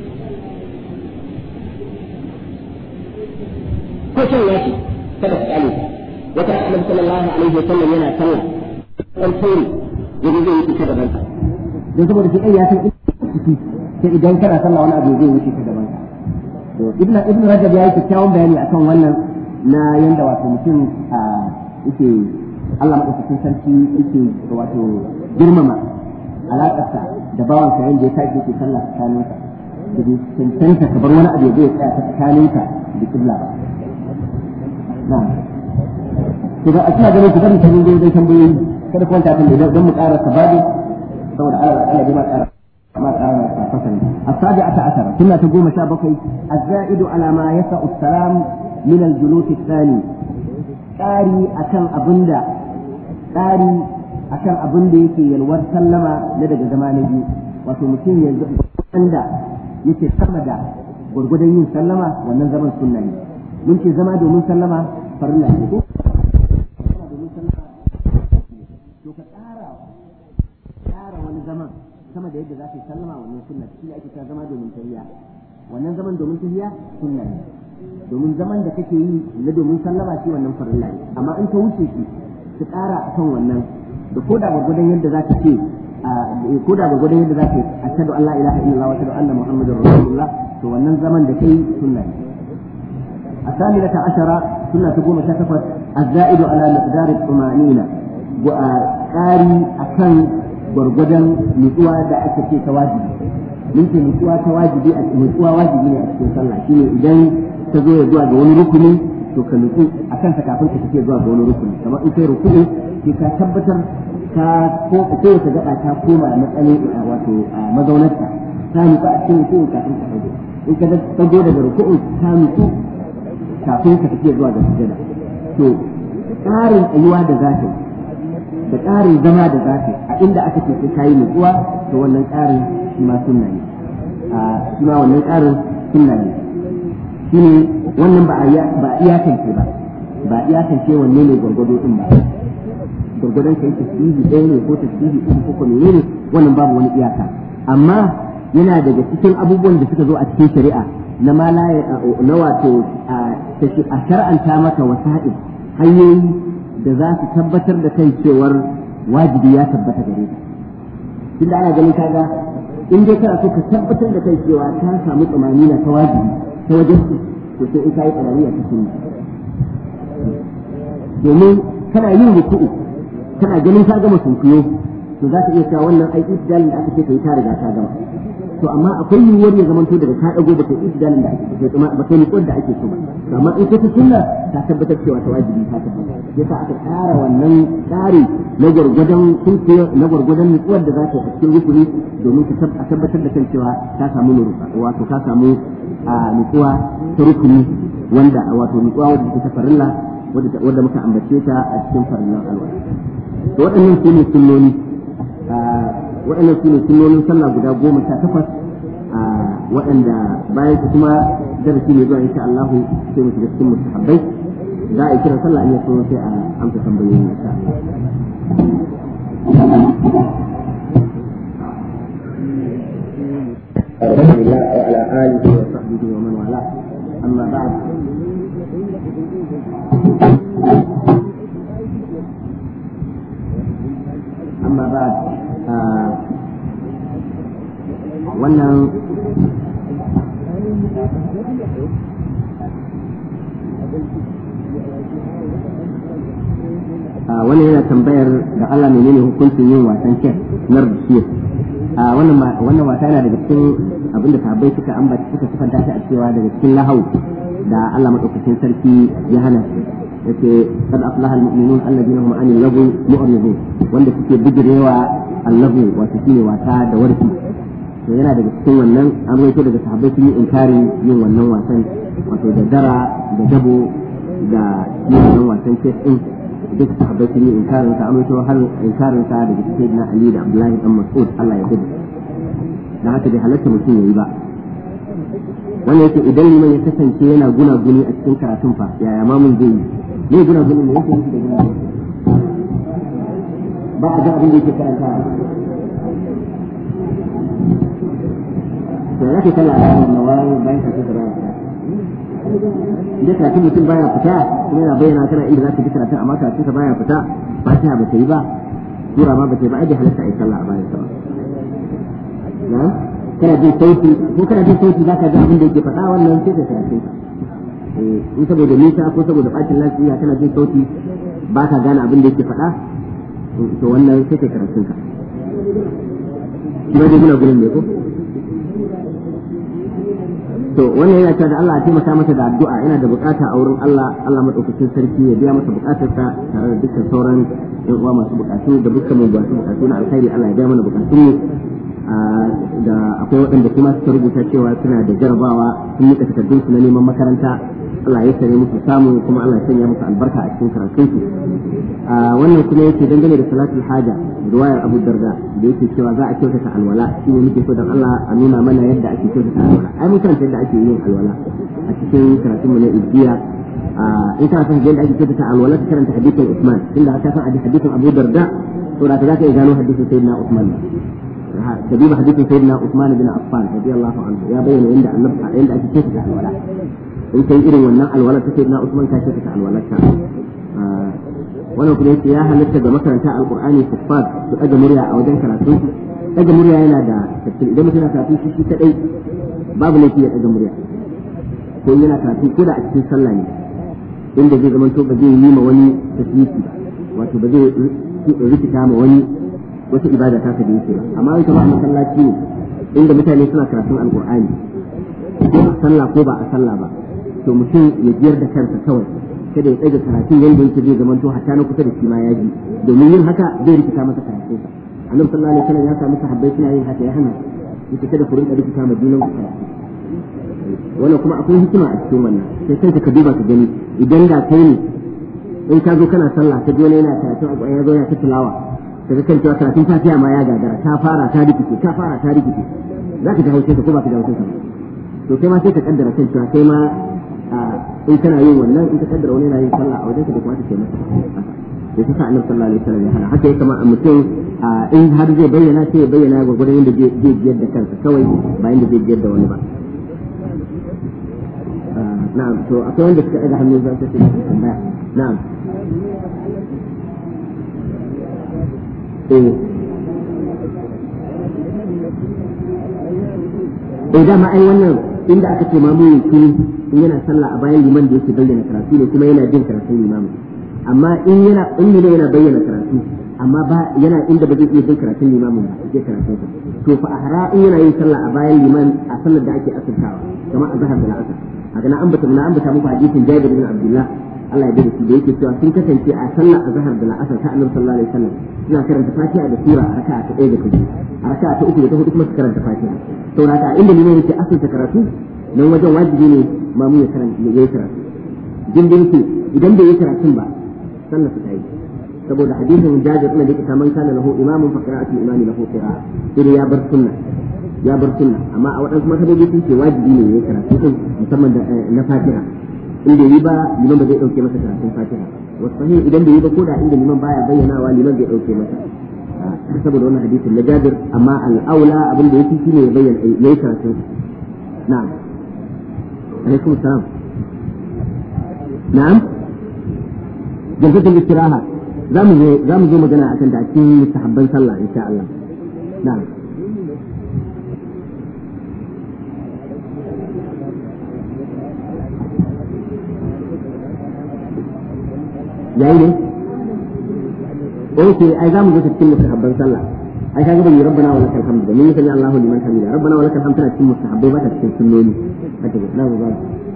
Speaker 2: ko shan ya ce kada ka kyale wata annabi sallallahu alaihi wa sallam yana sallah dan tsori yayin da yake ta gaban ka dan saboda shi ya san sai idan kana sallah wani abu zai wuce ta gaban ka to ibn ibn rajab ya yi kyakkyawan bayani akan wannan na yanda wato mutum a yake Allah madaukakin sarki yake wato girmama alaƙarsa da bawan sa yanda ya tashi yake sallah tsakanin sa da bai cancanta ka bar wani abu ya zai tsaya ta tsakanin ka da kibla ba na'am to da ina ganin ku bari ta zo dai tambayoyi kada ku wanta kan da don mu ƙara sabani saboda Allah Allah ya ba ƙara ما فصل السابعة عشرة ثم تقوم شابكي الزائد على ما يسع السلام من الجلوس الثاني قاري أكن أبندا قاري أكن أبندا يكي يلور سلم لدى زمانه وتمكين يزبندا يكي سمدا gurgudan yin sallama wannan zaman sunna ne mun ce zama domin sallama farilla ne ko domin sallama to ka tsara tsara wani zaman sama da yadda za ka yi sallama wannan sunna shi ne ake ta zama domin tahiyya wannan zaman domin tahiyya sunna ne domin zaman da kake yi na domin sallama shi wannan farilla ne amma in ka wuce shi ka ƙara akan wannan da koda gurgudan yadda za ka ce koda gurgudan yadda za ka yi ashhadu an la ilaha illallah wa ashhadu anna muhammadar rasulullah to wannan zaman da kai sunna ne الثامنة عشرة سنة تقوم شكفت الزائد على مقدار الطمأنينة قاري أكن gwargwadon nutsuwa da aka ce ta wajibi mun ce nutsuwa ta wajibi a nutsuwa wajibi ne a cikin sallah shine idan ta zo ya zuwa ga wani rukuni to ka nutsu a kansa kafin ka tafi zuwa ga wani rukuni kamar in kai rukuni sai ka tabbatar ka ko ko ka ga ta koma matsayin wato mazaunarta ta nutsu a cikin rukuni kafin ka tafi in ka tago daga rukuni ta nutsu kafin ka tafi zuwa ga sujada to ƙarin tsayuwa da zaka da ƙarin zama da zafi a inda aka ce sai kayi nutsuwa to wannan ƙarin shi ma sunna ne a shi ma wannan ƙarin sunna ne shine wannan ba ba iyakance ba ba iyakance wanne ne gwargwado din ba gwargwadon kai tasbihi ɗaya ne ko tasbihi uku ko menene wannan babu wani iyaka amma yana daga cikin abubuwan da suka zo a cikin shari'a na mala na wato a shar'anta maka wasa'il hanyoyi da za su tabbatar da kai cewar wajibi ya tabbata gare ka tunda ana ganin kaga in dai kana so ka tabbatar da kai cewa ka samu tsamanina ta wajibi ta wajen to sai in kai tsananiya ta sunna domin kana yin ruku'u kana ganin ka gama sunkuyo to za ka iya cewa wannan ai istidalin da aka ce kai ta riga ta gama to amma akwai yiwuwar ya zamanto daga ka dago ba kai istidalin da ake so kuma ba kai nutsuwar da ake so ba amma in kai ta sunna ta tabbatar cewa ta wajibi ta tabbata yasa aka tsara wannan tsari na gwargwadon sunkuyo na gwargwadon nutsuwar da za ka yi a cikin rukuni domin ka tabbatar da kan cewa ta samu nutsuwa wato ka samu nutsuwa ta rukuni wanda wato nutsuwa wadda ta farilla wadda muka ambace ta a cikin farillan alwala to waɗannan su ne sunnoni waɗannan su ne sunnonin sallah guda goma sha takwas waɗanda bayan su kuma darasi ne zuwa insha Allah sai mu shiga cikin mustahabbai za a yi kira sallah in ya so sai a amsa tambayoyi insha Allah الحمد لله وعلى آله وصحبه ومن والاه أما بعد أما بعد wannan wannan yana tambayar da Allah menene hukuncin yin wasan chess na rubuce wannan wannan wasa yana daga cikin abinda sahabbai suka ambata suka sifanta shi a cewa daga cikin lahau da Allah madaukakin sarki ya hana shi yace qad aflaha almu'minun alladhina hum 'anil lagwi mu'ridun wanda suke bijirewa allahu wato shine wasa da warki to yana daga cikin wannan an rawaito daga sahabbai sun yi inkarin yin wannan wasan wato da dara da dabo da yin wannan wasan chess din duk sahabbai sun yi inkarin sa amma to har inkarin sa daga cikin na Ali da Abdullahi dan Mas'ud Allah ya gudu dan haka bai halatta mutum yayi ba wannan yake idan liman ya kasance yana guna guni a cikin karatun fa yaya ma mun zai yi ne guna guni ne yake da guna ba a ga abin da yake karanta to yake kalla a wannan wani bayan ka tsara da karatun mutum baya fita kuma yana bayyana kana inda za ka ji karatun amma karatun ka baya fita fatiha ba ta yi ba sura ma ba ta yi ba ai da halatta ai sallah a bayan sa na kana jin sauti ko kana jin sauti za ka ga abin da yake faɗa wannan sai ka karatun ka eh in saboda nisa ko saboda bacin lafiya kana jin sauti ba ka gane abin da yake faɗa to wannan sai ka karatun ka shi ne guna gurin ne ko to wannan yana cewa da Allah ya taimaka mata da addu'a yana da bukata a wurin Allah Allah madaukakin sarki ya biya masa bukatarsa tare da dukkan sauran yan uwa masu bukatu da dukkan mu masu bukatu na alkhairi Allah ya biya mana bukatun mu da akwai waɗanda kuma suka rubuta cewa suna da jarabawa sun yi takardun su na neman makaranta Allah ya sare musu samu kuma Allah ya sanya musu albarka a cikin karatun su wannan kuma yake dangane da salatul haja riwayar Abu Darda da yake cewa za a kyautata alwala shi ne muke so dan Allah a nuna mana yadda ake kyautata alwala ai mun san yadda ake yin alwala a cikin karatun mu na izziya in ka san yadda ake kyautata alwala ka karanta hadisin Usman inda ka san hadisin Abu Darda to da za ka iya gano hadisin Sayyidina Usman كبير حديث سيدنا عثمان بن عفان رضي الله عنه يا بين عند النبي عند أكيد تفتح الولاء إن كان إيرن والناء الولاء سيدنا عثمان كان تفتح الولاء آه وأنا قلت يا هل تجد مثلا تاع القرآن صفات تأجى مريا أو جن كراتون أجى مريا هنا دا إذا مثلا كراتون في شيء تأي باب ليكي أجى مريا كلنا كراتون كذا أكيد سلاني إن ده زمان تو بدي يمين وني تسليسي وتو بدي رتكام وني wata ibada ta ka da yake ba amma ita ba masallaci ne inda mutane suna karatun alqur'ani ko a sallah ko ba a sallah ba to mutum ya jiyar da kansa kawai kada ya tsaya karatun yanda yake zai zamanto hatta na kusa da shi ma ya ji domin yin haka zai rikita masa karatun sa annabi sallallahu alaihi wasallam ya samu sahabbai suna yin haka ya hana yake kada ku rinka rikita ma junan ku karatu wannan kuma akwai hikima a cikin wannan sai kanka ka duba ka gani idan da kai ne in ka zo kana sallah ka ji wani yana karatun alqur'ani ya zo ya tilawa daga kan cewa karatun fatiha ma ya gagara ta fara ta rikice ta fara ta rikice za ka ji haushe ka ko ba ka ji haushe ka to kai ma sai ka kaddara kan cewa kai ma in kana yin wannan in ka kaddara wani yana yin sallah a wajen ka da kuma ta ce masa da ta sa annabi sallallahu alaihi wasallam ya hana haka ya kama a mutum in har zai bayyana sai ya bayyana gwagwarin yadda zai biyar da kansa kawai ba yadda zai biyar da wani ba na'am to akwai wanda suka ɗaga hannu za su ce tambaya na'am eh dama ai wannan inda aka ce ma mun yi in yana sallah a bayan liman da yake bayyana karatu ne kuma yana jin karatun limamin amma in yana in ne yana bayyana karatu amma ba yana inda ba zai iya jin karatun limamin ba yake karatun sa to fa ahra in yana yin sallah a bayan liman a sallar da ake asirtawa kamar azhar da al'asr haka na ambata na ambata muku hadisin Jabir bin Abdullah Allah ya bada shi da yake cewa sun kasance a sallar azhar da al'asr ta Annabi sallallahu alaihi wasallam suna karanta Fatiha da sura a raka'a ta ɗaya da ta biyu a raka'a ta uku da ta hudu kuma su karanta Fatiha saboda haka inda liman yake asirta karatu nan wajen wajibi ne mamu ya karanta ya yi karatu jin da yake idan bai yi karatun ba sallar su ta yi saboda hadisin Jabir ɗin da yake kaman kana lahu imamun fa qira'atul imami lahu qira'a sai ya bar sunna ya bar sunna amma a waɗansu masabobi sun ce wajibi ne ya yi karatu din musamman na Fatiha inda yi ba liman ba zai dauke masa karatun Fatiha wasu sahih idan bai yi ba koda inda liman baya bayyanawa liman zai dauke masa saboda wannan hadisin na Jabir amma al-aula abin da yake shine ya bayyana yayi karatun na'am alaikum salam na'am jalsatul istiraha zamu zo zamu zo magana akan da cikin sahabban sallah insha Allah na'am yayi ne okay ai zamu zo cikin mustahabban sallah ai kaga bai rabbana wa lakal hamd mun yi Allahu liman hamida rabbana wa lakal hamd tana cikin mustahabbai ba ta cikin sunnoni haka ne na ba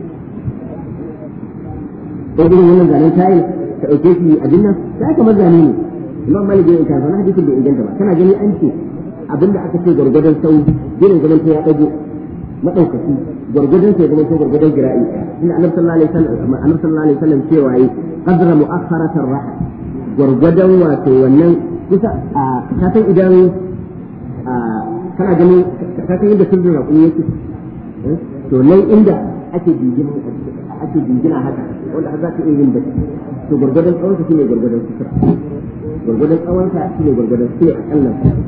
Speaker 2: ko idan wannan zane tayi ka dauke shi a dinna sai kamar zane ne imam malik ya ka sanar hadisin da inganta ba kana gani an ce abinda aka ce gargadan sau gidan zaman ta ya dago madaukaki gargadan sai zaman ta gargadan jira'i inda annabi sallallahu alaihi wasallam annabi sallallahu alaihi wasallam cewa yi qadra mu'akhkharat ar-rahl gargadan wato wannan kusa a kasan idan kana gani kasan inda sirrin raƙumi yake to nan inda ake jingina ake jingina haka wanda har za ta iya yin bacci to gargadan tsawon sa shine gargadan sutura gargadan tsawon sa shine gargadan sai akalla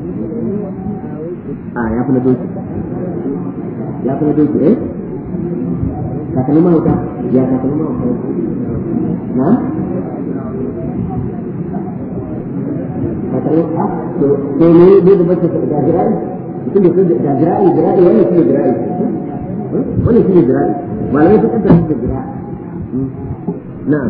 Speaker 2: a ya fi na doki ya fi na doki eh kakanni mahauta ya kakanni mahauta na kakanni a to ne ne da bacci da jira'i mutum da sun da jira'i jira'i wani shi ne jira'i wani shi ne jira'i malamai sun kanta da jira'i na'am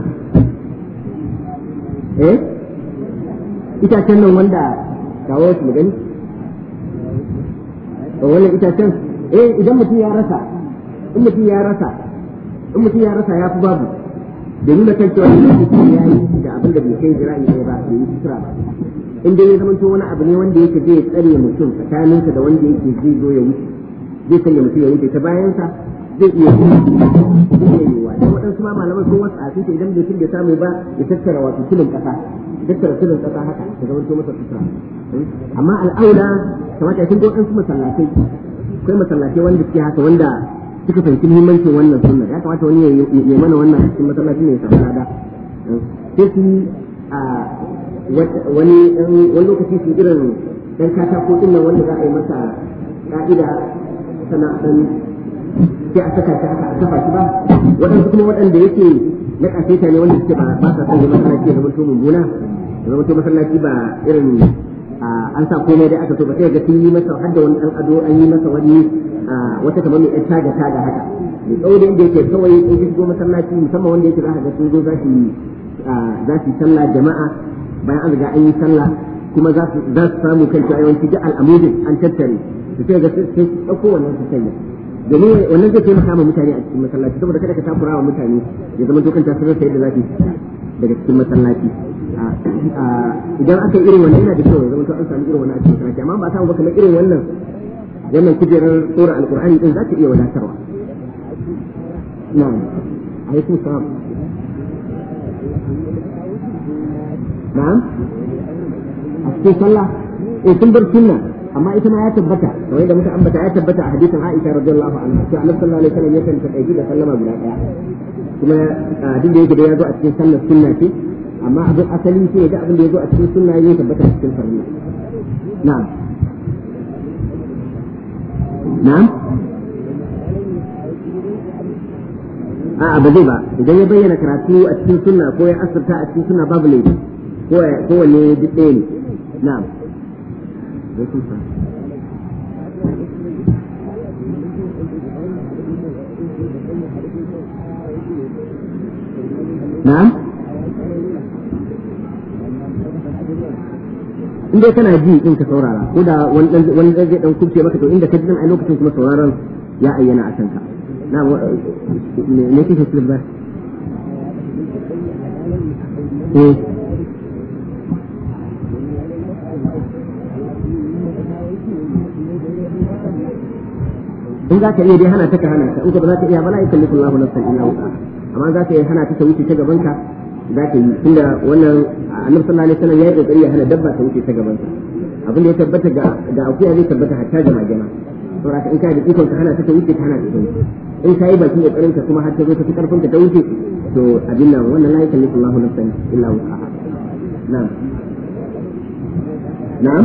Speaker 2: eh itacen nan wanda kawo su gani wannan itacen eh idan mutum ya rasa in mutum ya rasa in mutum ya rasa ya fi babu da nuna kan cewa mutum ya yi da abin da bai kai jira'i ne ba bai yi sutura ba in dai ya zama to wani abu ne wanda yake zai tsare mutum tsakaninsa da wanda yake zai zo ya wuce zai sanya mutum ya wuce ta bayansa zai iya yiwuwa don waɗansu ma malaman sun wasu a cikin idan mutum bai samu ba ya tattara wato filin ƙasa ya tattara filin ƙasa haka ya zama to masa sutura amma al'aula kamata ya sun ga waɗansu masallatai akwai masallatai wanda suke haka wanda suka fahimci muhimmancin wannan sunna ya kamata wani ya mana wannan a cikin masallaci ne ya samu lada sai su a wani wani lokaci su irin dan katako din nan wanda za a yi masa ka'ida sana'an sai a saka shi haka a kafa shi ba waɗansu kuma waɗanda yake na ƙasaita ne wanda suke ba ba sa son ya masallaci ya zama to mummuna ya zama to masallaci ba irin an sa komai dai aka so ba sai ga sun yi masa har da wani ɗan ado an yi masa wani wata kamar mai ɗan taga taga haka mai tsawo da inda yake kawai in shigo masallaci musamman wanda yake za ka ga sun zo za su za su sallah jama'a bayan an riga an yi sallah kuma za su samu kan cewa yawanci duk al'amudin an tattare su sai ga sai su ɗauko wannan su sanya domin wannan zai taimaka ma mutane a cikin masallaci saboda kada ka takura wa mutane ya zama to kanta sun rasa yadda za su daga cikin masallaci idan aka yi irin wannan yana da kyau ya zama to an samu irin wannan a cikin masallaci amma ba a samu ba kamar irin wannan wannan kujerar tsora alkur'ani din za ta iya wadatarwa na'am alaikum salam na'am a cikin sallah eh sun bar sunna amma ita ma ya tabbata kamar yadda muka ambata ya tabbata a hadisin Aisha radiyallahu anha cewa Annabi sallallahu alaihi wasallam yakan taƙaiti da sallama guda ɗaya kuma duk da yake da ya zo a cikin sallar sunna ce amma abin asali shi ne da abin da ya zo a cikin sunna ya tabbata a cikin farilla na'am na'am a'a ba zai ba idan ya bayyana karatu a cikin sunna ko ya asirta a cikin sunna babu laifi ko ko wanne duk ɗaya ne na'am na'am in dai kana ji in ka saurara ko da wani wani zai dan kubce maka to inda ka ji a lokacin kuma sauraron ya ayyana a kanka na me kike so ba eh in za ka iya dai hana ta ka hana ta in ka ba za ka iya ba la yukallifu Allahu nafsan illa wus'aha amma za ka iya hana ta ta wuce ta gaban ka za ka yi tunda wannan annabi sallallahu alaihi wasallam ya yi kokari ya hana dabba ta wuce ta gaban sa abin da ya tabbata ga ga akuya zai tabbata hatta da magana saboda in ka da ikon ka hana ta ta wuce ta hana ta wuce in ka yi bakin kokarin ka kuma har ta zo ta fi karfin ta ta wuce to abin nan wannan la yukallifu Allahu nafsan illa wus'aha na'am na'am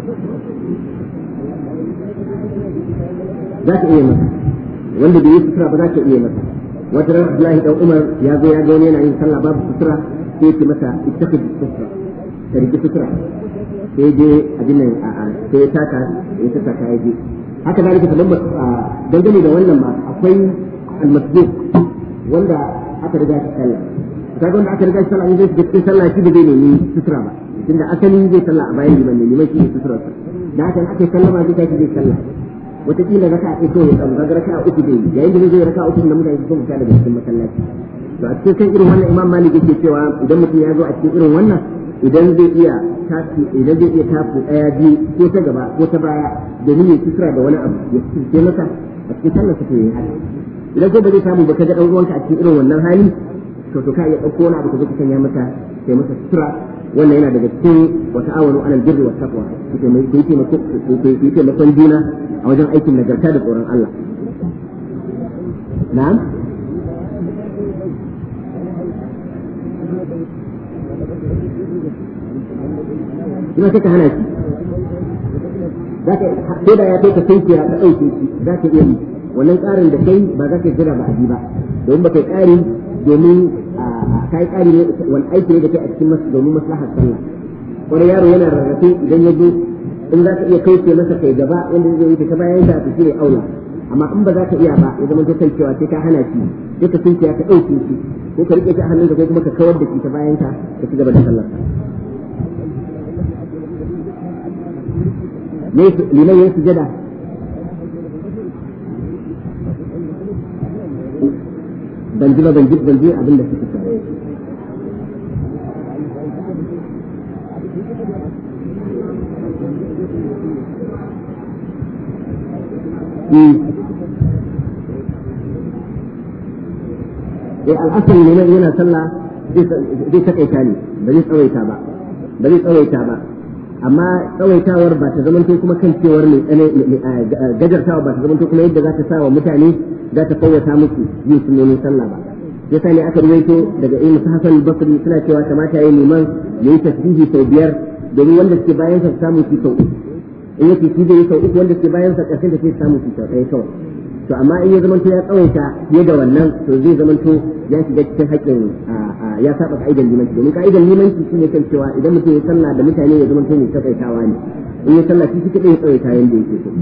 Speaker 2: za ka iya masa wanda bai yi sutura ba za ka iya masa wata ran Abdullahi dan Umar ya zo ya ga wani yana yin sallah babu sutura sai ya masa ittakhid sutura ka riki sutura sai je abin nan a sai ya taka ya taka ta yaje haka zalika kamar dangane da wannan ma akwai al-masbuq wanda aka riga shi sallah kaga wanda aka riga shi sallah in zai shiga cikin sallah shi ba zai nemi sutura ba tunda asali zai sallah a bayan liman ne liman shi ne suturarsa da haka in aka yi sallama zai tashi zai sallah wataƙila raka a ito ya tsamu kaga raka a uku dai yayin da zai raka a uku da mutane su fita daga cikin masallaci to a cikin irin wannan imam malik yake cewa idan mutum ya zo a cikin irin wannan idan zai iya tafi idan zai iya tafi daya biyu ko ta gaba ko ta baya domin ya kisra da wani abu ya kisra masa a cikin sallar sa to yayi haka idan ko ba zai samu ba ka ga dan uwanka a cikin irin wannan hali to to ka iya dauko wani abu ka zo ka sanya masa sai masa kisra wannan yana daga cikin wa ta'awanu alal birri wat taqwa kuke mai kuke taimako kuke taimakon juna a wajen aikin nagarta da tsoron Allah na'am ina kake hana shi zaka ko da ya kai ka sai ya ka dauke shi zaka iya yi wannan tsarin da kai ba za ka jira ba abi ba domin ba kai tsari domin kai tsari ne wani aiki ne da kai a cikin masu domin maslahar sallah wani yaro yana rarrafe idan ya zo in za ka iya kauce masa kai gaba wanda zai yi ta bayan da su shine aula amma in ba za ka iya ba ya zama to kai cewa sai ka hana shi sai ka tunkiya ka dauke shi ko ka rike shi a hannunka ko kuma ka kawar da shi ta bayan ka ka ci gaba da sallar ne liman yin sujada ban ji ba ban ji ban ji abin da suke cewa eh al'asar ne yana sallah zai takaita ne ba zai tsawaita ba ba zai tsawaita ba amma tsawaitawar ba ta zamanto kuma kan cewar mai gajartawa ba ta zamanto kuma yadda za ta sa wa mutane za ta fawwata musu yin sunnonin sallah ba yasa ne aka ruwaito daga Ibn Hasan al-Basri suna cewa kamata yayi liman yayi tasbihi sau biyar domin wanda suke bayan sa samu shi sau uku in yake shi zai yi sau uku wanda suke bayan sa karshen da ke samu shi sau ɗaya kawai to amma in ya zamanto ya tsawaita fiye da wannan to zai zamanto ya shiga cikin haƙƙin ya saba ka'idan limanci domin ka'idan limanci shi ne kan cewa idan mutum ya sallah da mutane ya zamanto mai tsawaitawa ne in ya sallah shi kaɗai ya tsawaita yanda yake so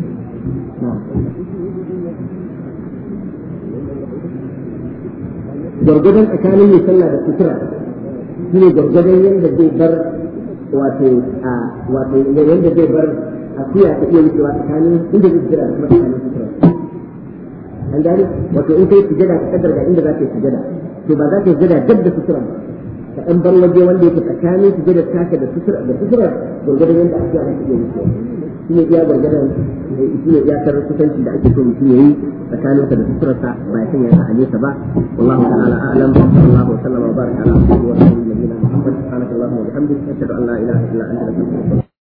Speaker 2: gwargwadon tsakanin mai sallah da sutura shi ne gwargwadon yadda zai bar wato wato yadda zai bar akuya ta iya wucewa tsakanin inda zai jira da kuma tsakanin sutura an gani wato in kai sujada ka kaddara inda za ka yi sujada to ba za ka yi sujada dab da sutura ba ka dan bar waje wanda yake tsakanin sujada taka da sutura da sutura gurgurdan yanda ake ana iya yi shi ne iya gurgurdan shi ne iya tar kusanci da ake so mutum yayi tsakanin ka da suturarsa ba ya sanya a nesa ba wallahu ta'ala a'lam sallallahu wa sallama wa baraka ala abdihi wa rasulihi nabiyina muhammad subhanallahi wa bihamdihi ashhadu an la ilaha illa anta astaghfiruka